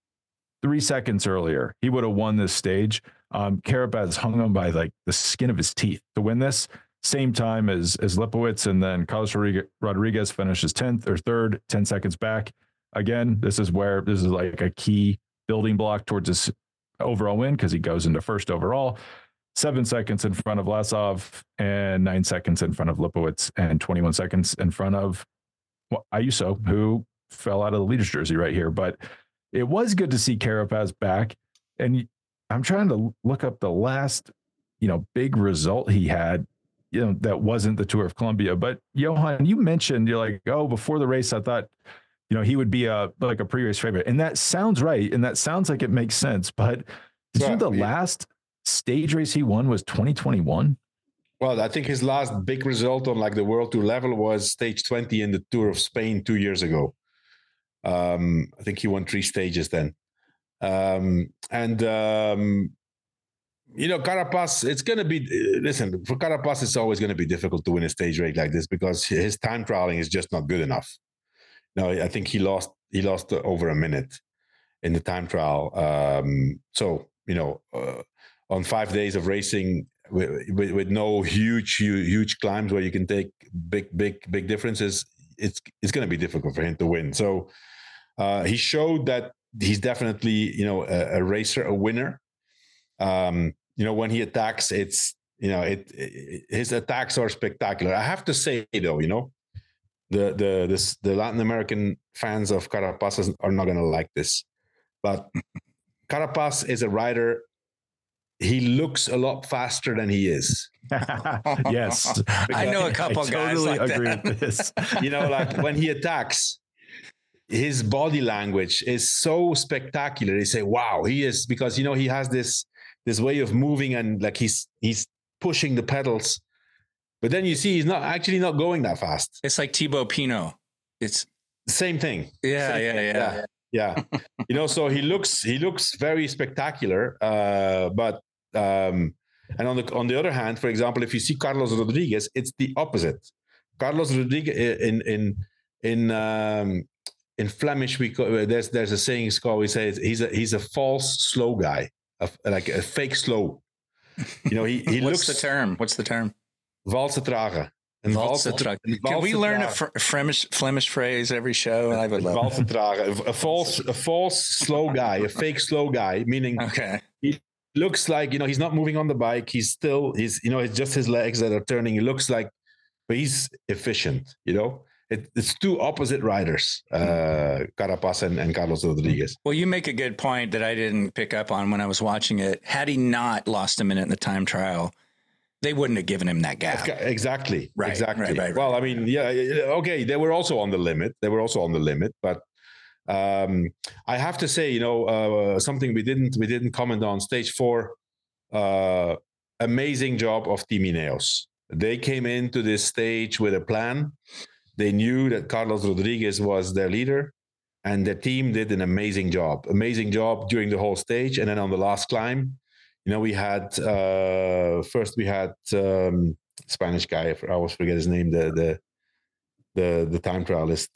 3 seconds earlier, he would have won this stage. Carapaz hung on by like the skin of his teeth to win this. Same time as Lipowitz, and then Carlos Rodriguez finishes 10th or 3rd, 10 seconds back. Again, this is like a key building block towards his overall win because he goes into 1st overall. 7 seconds in front of Vlasov and 9 seconds in front of Lipowitz and 21 seconds in front of Ayuso, who fell out of the leader's jersey right here. But it was good to see Carapaz back. And I'm trying to look up the last, big result he had, that wasn't the Tour of Colombia. But Johan, you mentioned, you're like, before the race, I thought, he would be like a pre-race favorite. And that sounds right. And that sounds like it makes sense. But the last stage race he won was 2021? Well, I think his last big result on like the World Tour level was stage 20 in the Tour of Spain 2 years ago. I think he won 3 stages then. Carapaz, it's going to be, for Carapaz, it's always going to be difficult to win a stage race like this because his time trialing is just not good enough. No, I think he lost over a minute in the time trial. On 5 days of racing with no huge climbs where you can take big differences, it's going to be difficult for him to win. So he showed that he's definitely, a racer, a winner. When he attacks, his attacks are spectacular. I have to say though, the Latin American fans of Carapaz are not going to like this, but Carapaz is a rider. He looks a lot faster than he is. Yes. I know a couple guys totally like agree that. with this. Like when he attacks, his body language is so spectacular. They say, wow, he is, because, he has this way of moving and like he's pushing the pedals. But then you see he's not going that fast. It's like Thibaut Pinot. It's the same thing. Yeah. So he looks very spectacular. But And on the other hand, for example, if you see Carlos Rodriguez, it's the opposite. Carlos Rodriguez in Flemish, there's a saying we say he's a false slow guy, like a fake slow. He What's looks. What's the term? Valse trage. Can we learn a Flemish phrase every show? I would love it. A false slow guy, a fake slow guy, meaning he looks like, he's not moving on the bike. It's just his legs that are turning. He looks like, but he's efficient, It's two opposite riders, Carapaz and Carlos Rodriguez. Well, you make a good point that I didn't pick up on when I was watching it. Had he not lost a minute in the time trial, they wouldn't have given him that gap. Exactly. Right. Exactly. Right. Well, I mean, okay. They were also on the limit. But I have to say, something we didn't comment on. Stage 4, amazing job of Team Ineos. They came into this stage with a plan. They knew that Carlos Rodriguez was their leader, and the team did an amazing job during the whole stage. And then on the last climb, we had Spanish guy. I always forget his name. The time trialist.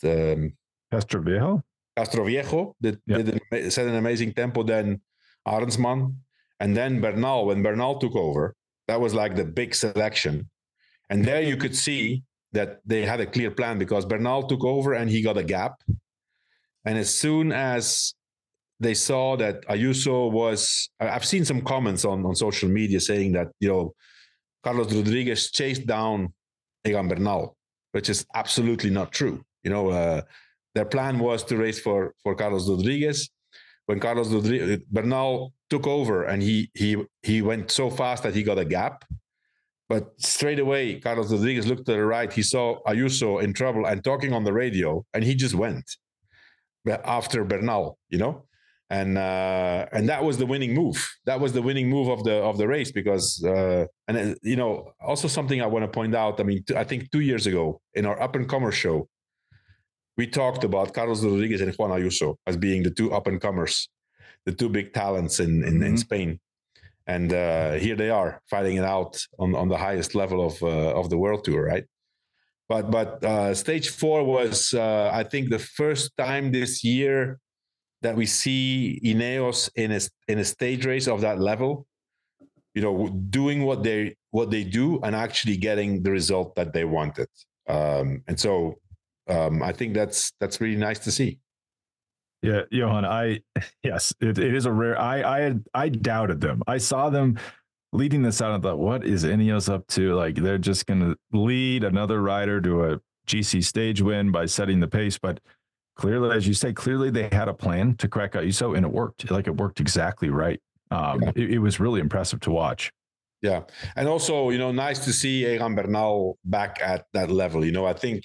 Castroviejo set an amazing tempo. Then Arendsman, and then Bernal. When Bernal took over, that was like the big selection, and there you could see that they had a clear plan because Bernal took over and he got a gap. And as soon as they saw that Ayuso I've seen some comments on social media saying that, Carlos Rodriguez chased down Egan Bernal, which is absolutely not true. Their plan was to race for Carlos Rodriguez. When Bernal took over and he went so fast that he got a gap. But straight away, Carlos Rodriguez looked to the right. He saw Ayuso in trouble and talking on the radio, and he just went after Bernal, and that was the winning move. That was the winning move of the race because, also something I want to point out. I mean, I think 2 years ago in our Up and Comers show, we talked about Carlos Rodriguez and Juan Ayuso as being the two up and comers, the two big talents in Spain. And here they are fighting it out on the highest level of the World Tour, right? But stage 4 was, I think, the first time this year that we see Ineos in a stage race of that level, doing what they do and actually getting the result that they wanted. And so I think that's really nice to see. Yeah, Johan, yes, it is a rare. I doubted them. I saw them leading this out and thought, what is Ineos up to? Like, they're just going to lead another rider to a GC stage win by setting the pace. But clearly, as you say, they had a plan to crack Ayuso, and it worked. Like, it worked exactly right. It was really impressive to watch. Yeah, and also, nice to see Egan Bernal back at that level. I think.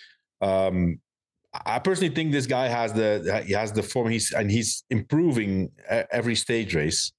I personally think this guy has the form. He's improving every stage race.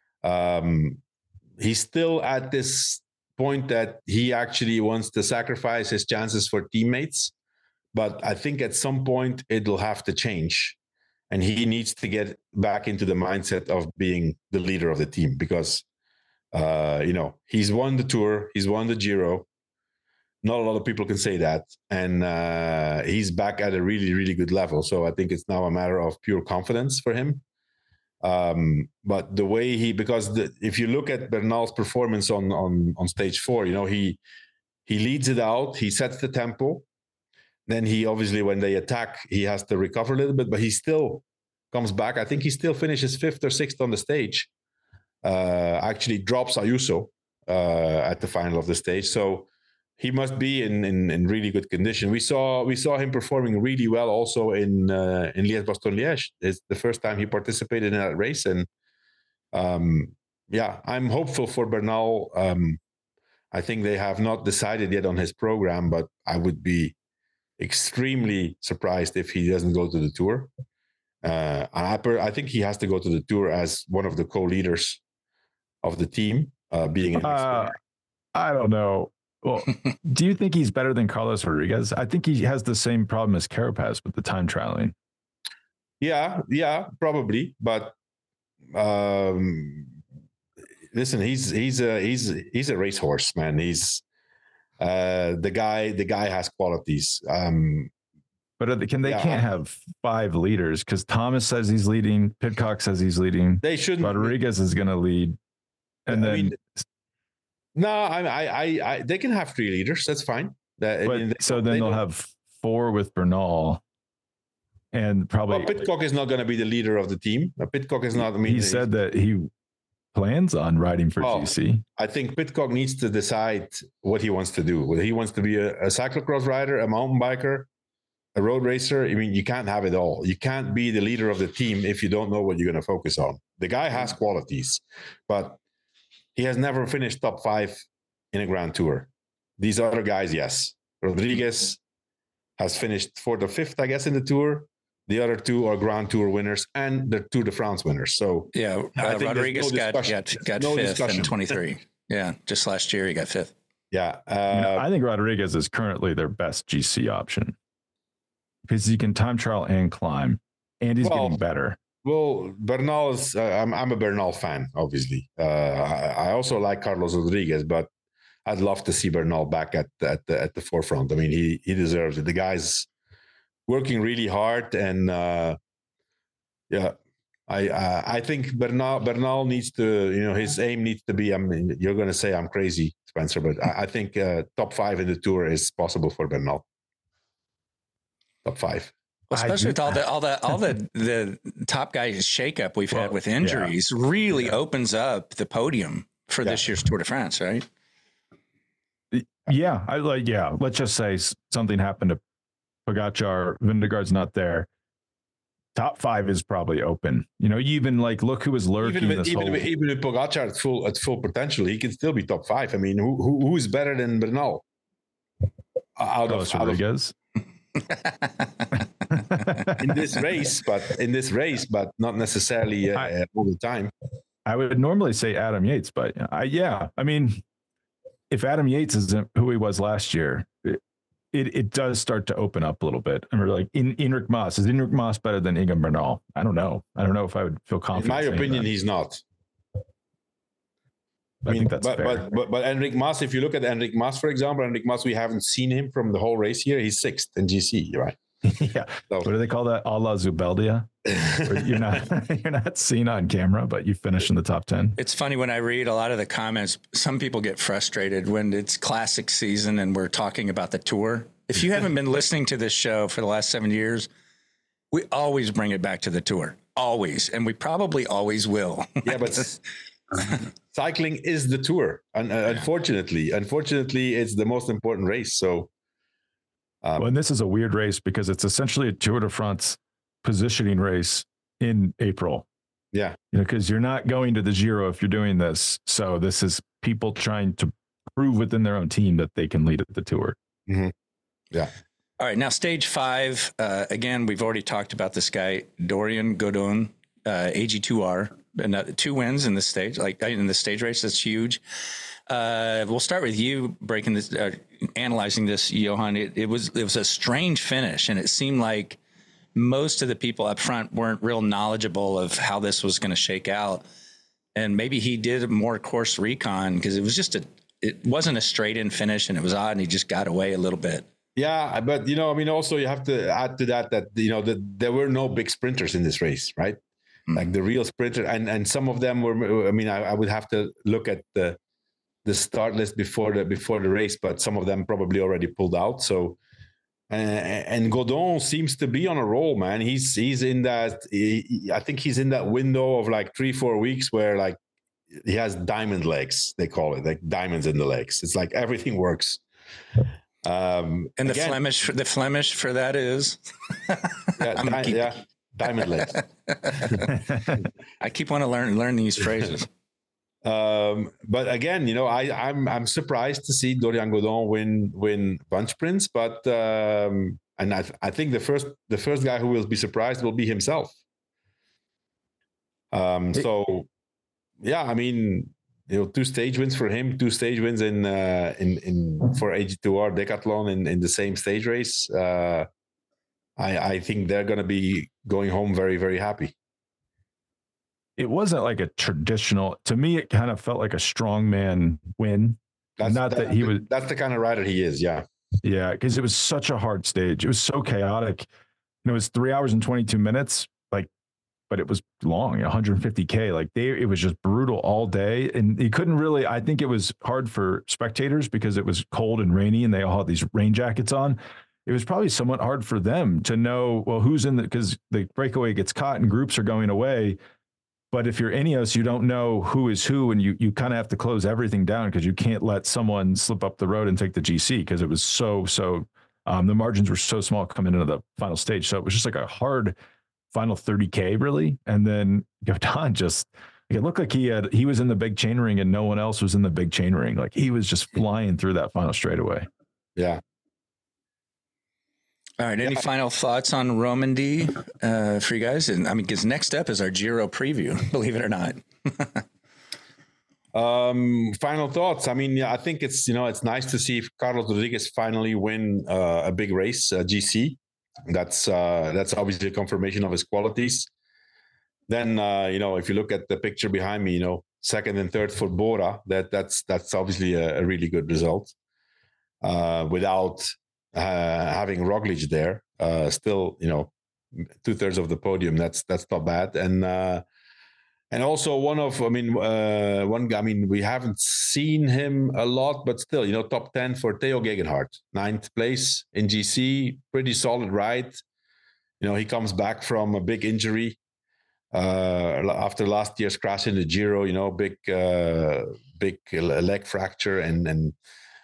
He's still at this point that he actually wants to sacrifice his chances for teammates, but I think at some point it'll have to change, and he needs to get back into the mindset of being the leader of the team because, he's won the Tour, he's won the Giro. Not a lot of people can say that. And he's back at a really, really good level. So I think it's now a matter of pure confidence for him. But the way if you look at Bernal's performance on stage 4, he leads it out, he sets the tempo. Then he obviously, when they attack, he has to recover a little bit, but he still comes back. I think he still finishes 5th or 6th on the stage. Actually drops Ayuso at the final of the stage. So he must be in really good condition. We saw him performing really well also in Liège-Bastogne-Liège. It's the first time he participated in that race, and I'm hopeful for Bernal. I think they have not decided yet on his program, but I would be extremely surprised if he doesn't go to the Tour. I think he has to go to the Tour as one of the co-leaders of the team, being an expert. I don't know. Well, do you think he's better than Carlos Rodriguez? I think he has the same problem as Carapaz with the time trialing. Yeah, probably. But listen, he's a racehorse, man. He's the guy has qualities. But can't have 5 leaders because Thomas says he's leading, Pidcock says he's leading. They shouldn't. Rodriguez is going to lead, and then they can have 3 leaders. That's fine. Then they'll have 4 with Bernal, and probably Pidcock is not going to be the leader of the team. Pidcock is not. I mean, he said that he plans on riding for GC. I think Pidcock needs to decide what he wants to do. Whether he wants to be a cyclocross rider, a mountain biker, a road racer. I mean, you can't have it all. You can't be the leader of the team if you don't know what you're going to focus on. The guy has qualities, but he has never finished top 5 in a Grand Tour. These other guys, yes. Rodriguez has finished 4th or 5th, I guess, in the Tour. The other 2 are Grand Tour winners and the Tour de France winners. So yeah, Rodriguez got 5th in 23. Yeah, just last year he got 5th. Yeah, I think Rodriguez is currently their best GC option because he can time trial and climb, and he's getting better. Well, Bernal is. I'm a Bernal fan, obviously. I also like Carlos Rodriguez, but I'd love to see Bernal back at the forefront. I mean, he deserves it. The guy's working really hard, and I think Bernal needs to. His aim needs to be. I mean, you're going to say I'm crazy, Spencer, but I think top 5 in the Tour is possible for Bernal. Top 5. Well, especially with all the top guys shakeup we've had with injuries, really opens up the podium for this year's Tour de France, right? Yeah, let's just say something happened to Pogačar, Vingegaard's not there. Top 5 is probably open. You even look who was lurking. Even with Pogačar at full potential, he can still be top 5. I mean, who is better than Bernal? Rodriguez. in this race, but not necessarily all the time. I would normally say Adam Yates, but I mean, if Adam Yates isn't who he was last year, it does start to open up a little bit. I remember Enric Mas. Is Enric Mas better than Egan Bernal? I don't know if I would feel confident. In my opinion, he's not. I think that's fair. But Enric Mas, if you look at Enric Mas, for example, Enric Mas, we haven't seen him from the whole race here. He's 6th in GC, right? Yeah. So, what do they call that? A la Zubeldia? You're not seen on camera, but you finish in the top 10. It's funny when I read a lot of the comments, some people get frustrated when it's classic season and we're talking about the Tour. If you haven't been listening to this show for the last 7 years, we always bring it back to the Tour. Always. And we probably always will. Yeah, but cycling is the Tour. And unfortunately, it's the most important race. So, and this is a weird race because it's essentially a Tour de France positioning race in April. Yeah. Because you're not going to the Giro if you're doing this. So this is people trying to prove within their own team that they can lead at the Tour. Mm-hmm. Yeah. All right. Now, stage 5. Again, we've already talked about this guy, Dorian Godon, AG2R. And 2 wins in the stage, in the stage race. That's huge. We'll start with you breaking this, analyzing this, Johan. It was a strange finish, and it seemed like most of the people up front weren't real knowledgeable of how this was going to shake out. And maybe he did more course recon because it wasn't a straight in finish, and it was odd, and he just got away a little bit. Yeah, but also you have to add to that there were no big sprinters in this race, right? Like the real sprinter, and some of them were. I mean, I would have to look at the start list before the race, but some of them probably already pulled out. So, and Godon seems to be on a roll, man. He's in that. I think he's in that window of 3-4 weeks where he has diamond legs. They call it, like diamonds in the legs. It's like everything works. And the Flemish for that is. Yeah. Diamond legs. I keep wanting to learn these phrases. But again, I'm surprised to see Dorian Godon win bunch sprints, but and I think the first guy who will be surprised will be himself. So yeah, I mean, 2 stage wins for him, 2 stage wins in for AG2R Decathlon in the same stage race. I think they're going to be going home very, very happy. it wasn't like a traditional, to me, it kind of felt like a strongman win. Not that he was, that's the kind of rider he is. Yeah. yeah, because it was such a hard stage. It was so chaotic. And it was 3 hours and 22 minutes, like, but it was long, 150K. Like it was just brutal all day. And you couldn't really, I think it was hard for spectators because it was cold and rainy and they all had these rain jackets on. It was probably somewhat hard for them to know, well, who's in the, because the breakaway gets caught and groups are going away. But if you're Ineos, you don't know who is who, and you kind of have to close everything down because you can't let someone slip up the road and take the GC because it was so the margins were so small coming into the final stage. So it was just like a hard final 30K really. And then Gautam just, it looked like he was in the big chain ring and no one else was in the big chain ring. Like he was just flying through that final straightaway. Yeah. All right. Any final thoughts on Romandy for you guys? And I mean, because next up is our Giro preview, believe it or not. Final thoughts. I mean, I think it's nice to see Carlos Rodriguez finally win a big race, GC. That's obviously a confirmation of his qualities. Then if you look at the picture behind me, second and third for Bora, that's obviously a really good result. Without having Roglic there, still 2/3 of the podium. That's not bad. And also one guy. I mean, we haven't seen him a lot, but still, top 10 for Theo Gegenhardt, 9th place in GC, pretty solid ride. He comes back from a big injury after last year's crash in the Giro. Big leg fracture and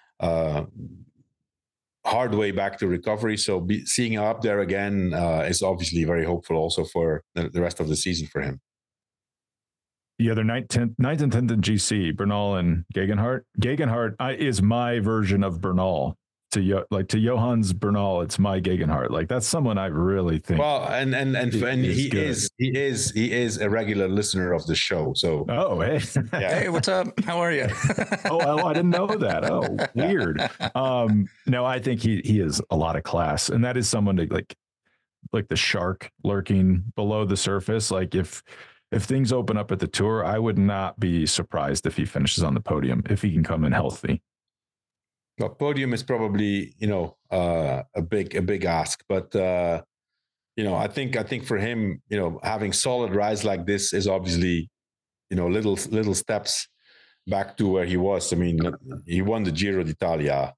hard way back to recovery. So seeing him up there again is obviously very hopeful also for the rest of the season for him. Yeah, they're 9th and 10th in GC, Bernal and Gegenhardt. Gegenhardt is my version of Bernal. To Johan's Bernal, it's my Gegenhardt. Like that's someone I really think. Well, and he is a regular listener of the show. So hey, yeah. Hey, what's up? How are you? I didn't know that. Oh, weird. No, I think he is a lot of class, and that is someone to like the shark lurking below the surface. Like if things open up at the Tour, I would not be surprised if he finishes on the podium if he can come in healthy. Well, podium is probably a big ask, but I think for him, having solid rides like this is obviously little steps back to where he was. I mean, he won the Giro d'Italia.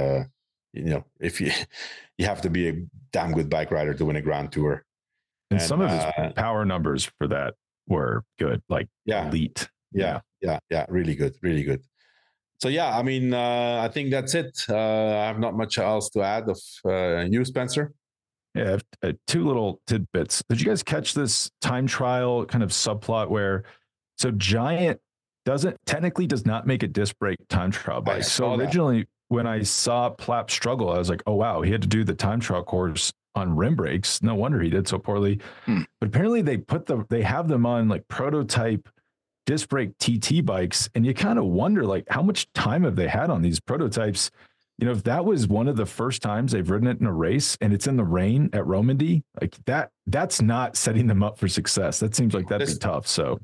If you have to be a damn good bike rider to win a Grand Tour, and some of his power numbers for that were good, like elite. Yeah, really good. So I mean, I think that's it. I have not much else to add of you, Spencer. Yeah, two little tidbits. Did you guys catch this time trial kind of subplot where Giant does not make a disc brake time trial bike? So originally when I saw Plapp struggle, I was like, oh wow, he had to do the time trial course on rim brakes. No wonder he did so poorly. But apparently they have them on like prototype disc brake TT bikes, and you kind of wonder like how much time have they had on these prototypes? If that was one of the first times they've ridden it in a race and it's in the rain at Romandy, like that's not setting them up for success. That seems like that'd be tough. So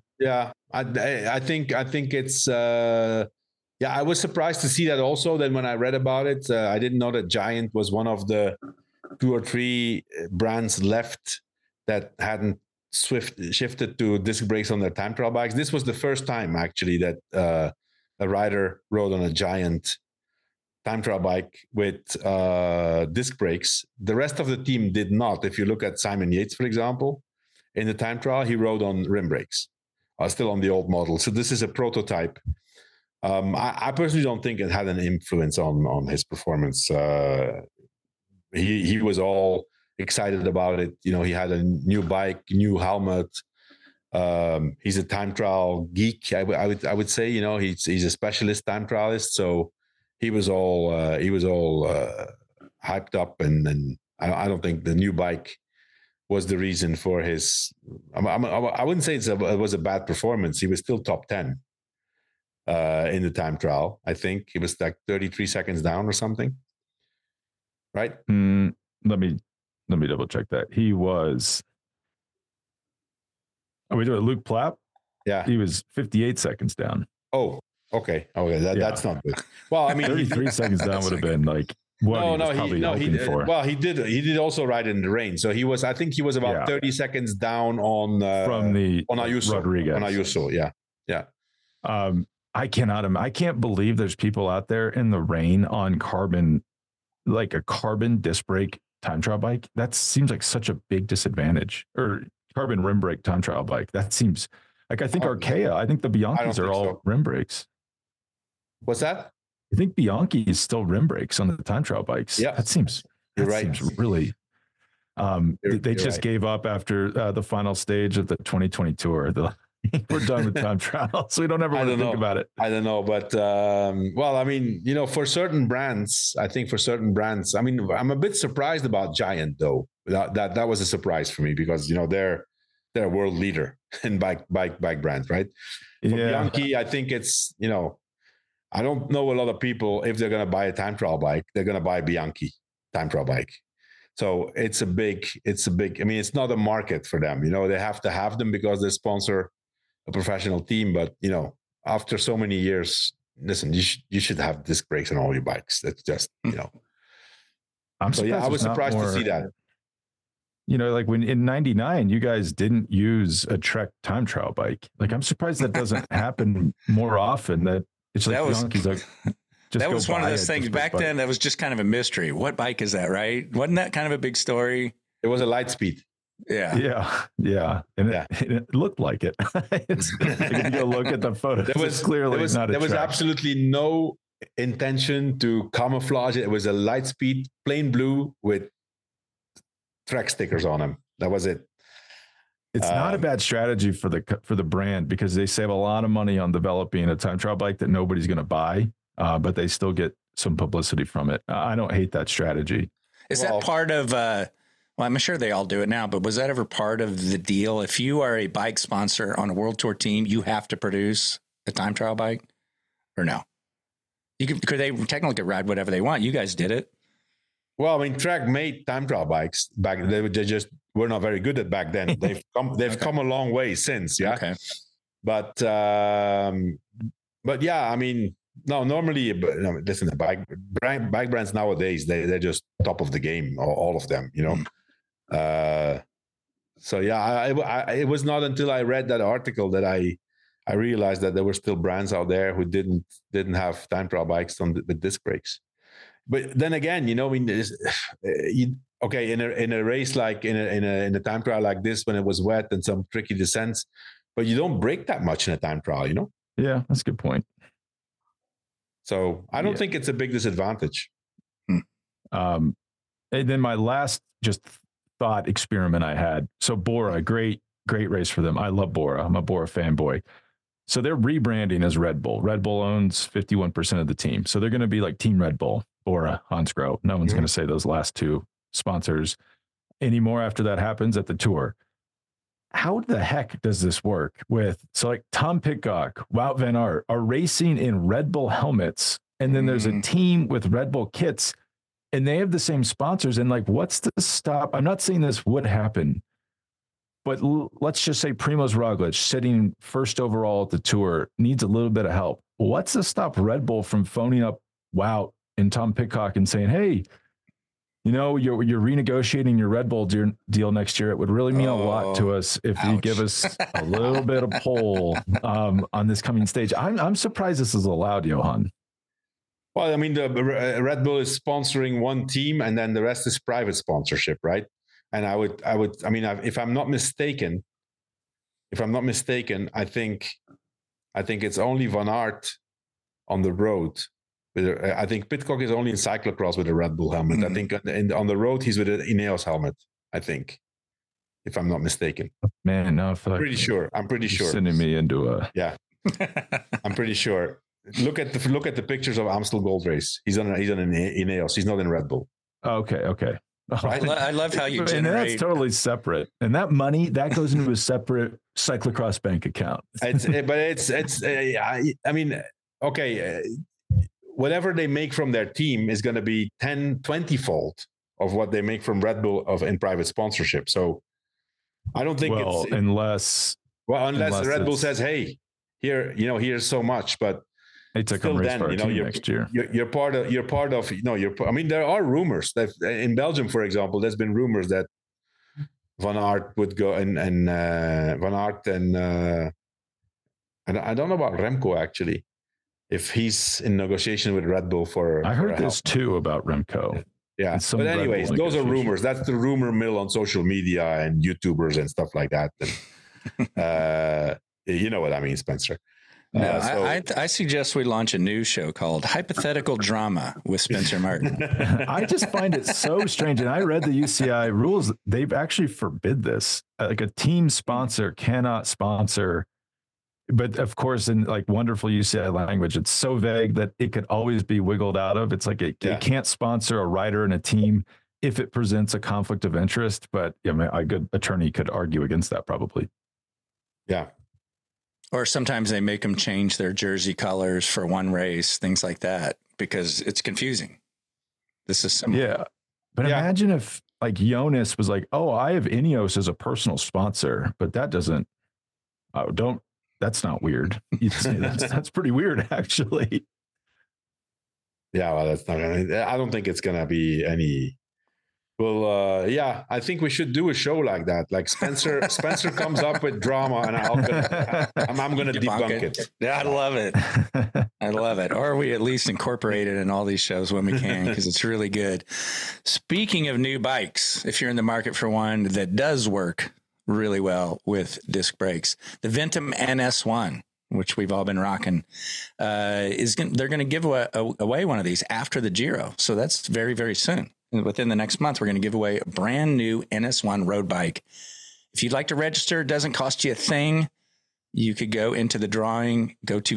I think it's I was surprised to see that also. Then when I read about it, I didn't know that Giant was one of the 2 or 3 brands left that hadn't shifted to disc brakes on their time trial bikes. This was the first time actually that a rider rode on a Giant time trial bike with disc brakes. The rest of the team did not. If you look at Simon Yates, for example, in the time trial, he rode on rim brakes, still on the old model. So this is a prototype. I personally don't think it had an influence on his performance. He was all excited about it. He had a new bike, new helmet. He's a time trial geek. I would say, he's a specialist time trialist. So he was all hyped up, and I don't think the new bike was the reason for his. I wouldn't say it was a bad performance. He was still top 10 in the time trial. I think he was like 33 seconds down or something. Right? Let me double check that. He was. Are we doing Luke Plapp? Yeah. He was 58 seconds down. Oh, okay. Okay. That's not good. Well, I mean, 33 seconds down would have been like what he was probably hoping for. Well, he did also ride in the rain. So I think he was about 30 seconds down on Ayuso. Rodriguez. On Ayuso. Yeah. Yeah. I can't believe there's people out there in the rain on like a carbon disc brake time trial bike. That seems like such a big disadvantage. Or carbon rim brake time trial bike. That seems like, I think I think the Bianchis are all rim brakes. What's that? I think Bianchi is still rim brakes on the time trial bikes. Yeah. That seems really, they just gave up after the final stage of the 2020 tour. We're done with time trial, so we don't ever want to think about it. I don't know, but well, I mean, for certain brands, I mean, I'm a bit surprised about Giant though. That was a surprise for me because they're a world leader in bike brands, right? For Bianchi, I think it's I don't know a lot of people, if they're going to buy a time trial bike, they're going to buy a Bianchi time trial bike. So it's a big, I mean, it's not a market for them. They have to have them because they sponsor a professional team. But, after so many years, listen, you should have disc brakes on all your bikes. That's just, I was surprised to see that. Like when in 99, you guys didn't use a Trek time trial bike. Like, I'm surprised that doesn't happen more often. That it's like, that was one of those things back then. That was just kind of a mystery. What bike is that? Right? Wasn't that kind of a big story? It was a Lightspeed. Yeah. And it looked like it. It's like if you go look at the photo. There was absolutely no intention to camouflage it. It was a Lightspeed, plain blue with Trek stickers on them. That was it. It's not a bad strategy for the brand because they save a lot of money on developing a time trial bike that nobody's going to buy, but they still get some publicity from it. I don't hate that strategy. Is that part of? Well, I'm sure they all do it now, but was that ever part of the deal? If you are a bike sponsor on a World Tour team, you have to produce a time trial bike, or no? Could they technically ride whatever they want? You guys did it. Well, I mean, Trek made time trial bikes back. They just were not very good at back then. They've come a long way since. Yeah. Okay. But yeah, I mean, no, normally, listen, the bike brands nowadays, they're just top of the game, all of them, So yeah, it was not until I read that article that I realized that there were still brands out there who didn't have time trial bikes with disc brakes. But then again, I mean, okay, in a race like in a time trial like this, when it was wet and some tricky descents, but you don't brake that much in a time trial, Yeah, that's a good point. So I don't think it's a big disadvantage. And then my last just thought experiment I had. So Bora, great race for them. I love Bora. I'm a Bora fanboy. So they're rebranding as Red Bull. Red Bull owns 51% of the team. So they're going to be like Team Red Bull, Bora, Hansgrohe. No one's going to say those last two sponsors anymore after that happens at the tour. How the heck does this work so like Tom Pidcock, Wout van Aert are racing in Red Bull helmets. And then there's a team with Red Bull kits and they have the same sponsors. And like, what's the stop? I'm not saying this would happen, but let's just say Primož Roglič, sitting first overall at the tour, needs a little bit of help. What's to stop Red Bull from phoning up Wout and Tom Pidcock and saying, hey, you're renegotiating your Red Bull deal next year. It would really mean a lot to us if you give us a little bit of pull on this coming stage. I'm surprised this is allowed, Johan. Well, I mean, the Red Bull is sponsoring one team, and then the rest is private sponsorship, right? And I mean, if I'm not mistaken, I think it's only Van Aert on the road. I think Pidcock is only in cyclocross with a Red Bull helmet. I think on the road he's with an Ineos helmet. I think, if I'm not mistaken. Man, no, I'm pretty sure. Sending me into a I'm pretty sure. Look at the pictures of Amstel Gold Race. He's on an Ineos. He's not in Red Bull. Okay. Right? I love how you generate. And that's totally separate. And that money that goes into a separate cyclocross bank account. I mean, okay. Whatever they make from their team is going to be 10, 20-fold of what they make from Red Bull in private sponsorship. So I don't think unless Well, unless Red Bull says, "Hey, here, here's so much," but they took him race for our team next year. You're part of. I mean, there are rumors that in Belgium, for example, there's been rumors that Van Aert would go and Van Aert and I don't know about Remco actually, if he's in negotiation with Red Bull for. I heard this too about Remco. Yeah, but anyways, those are rumors. That's the rumor mill on social media and YouTubers and stuff like that. And, you know what I mean, Spencer. No, I suggest we launch a new show called Hypothetical Drama with Spencer Martin. I just find it so strange. And I read the UCI rules. They've actually forbid this. Like a team sponsor cannot sponsor. But of course, in like wonderful UCI language, it's so vague that it could always be wiggled out of. It's like it can't sponsor a rider and a team if it presents a conflict of interest. But a good attorney could argue against that probably. Yeah. Or sometimes they make them change their jersey colors for one race, things like that, because it's confusing. This is similar. Yeah. But imagine if like Jonas was like, oh, I have Ineos as a personal sponsor, but that doesn't, that's not weird. That's pretty weird, actually. Yeah, well, that's not gonna. I don't think it's gonna be any. Well, I think we should do a show like that. Like Spencer comes up with drama, and I'm gonna debunk it. Yeah, I love it. I love it. Or we at least incorporate it in all these shows when we can, because it's really good. Speaking of new bikes, if you're in the market for one that does work really well with disc brakes, the Ventum NS1, which we've all been rocking, they're going to give away one of these after the Giro. So that's very, very soon. Within the next month, we're going to give away a brand new NS1 road bike. If you'd like to register, it doesn't cost you a thing. You could go into the drawing, go to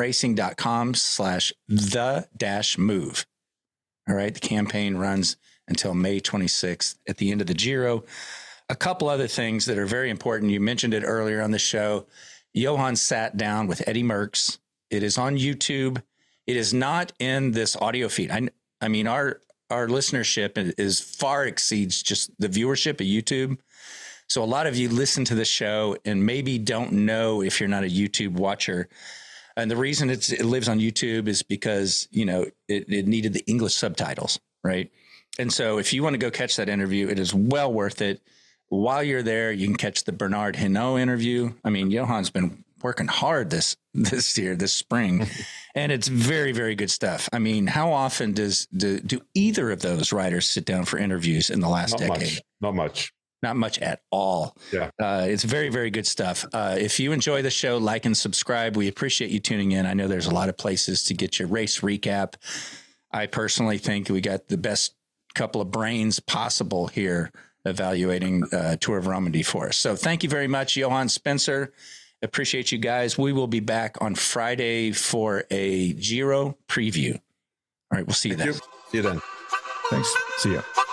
ventumracing.com/the-move. All right. The campaign runs until May 26th at the end of the Giro. A couple other things that are very important. You mentioned it earlier on the show. Johan sat down with Eddie Merckx. It is on YouTube. It is not in this audio feed. I mean, our listenership is far exceeds just the viewership of YouTube. So a lot of you listen to the show and maybe don't know if you're not a YouTube watcher. And the reason it lives on YouTube is because, it needed the English subtitles, right? And so if you want to go catch that interview, it is well worth it. While you're there, you can catch the Bernard Hinault interview. I mean, Johan's been working hard this spring, and it's very, very good stuff. I mean, how often do either of those riders sit down for interviews in the last decade? Not much at all. Yeah. It's very, very good stuff. If you enjoy the show, like and subscribe. We appreciate you tuning in. I know there's a lot of places to get your race recap. I personally think we got the best couple of brains possible here evaluating Tour of Romandy for us. So thank you very much, Johan, Spencer. Appreciate you guys. We will be back on Friday for a Giro preview. All right, we'll see you then. See you then. Thanks. See you.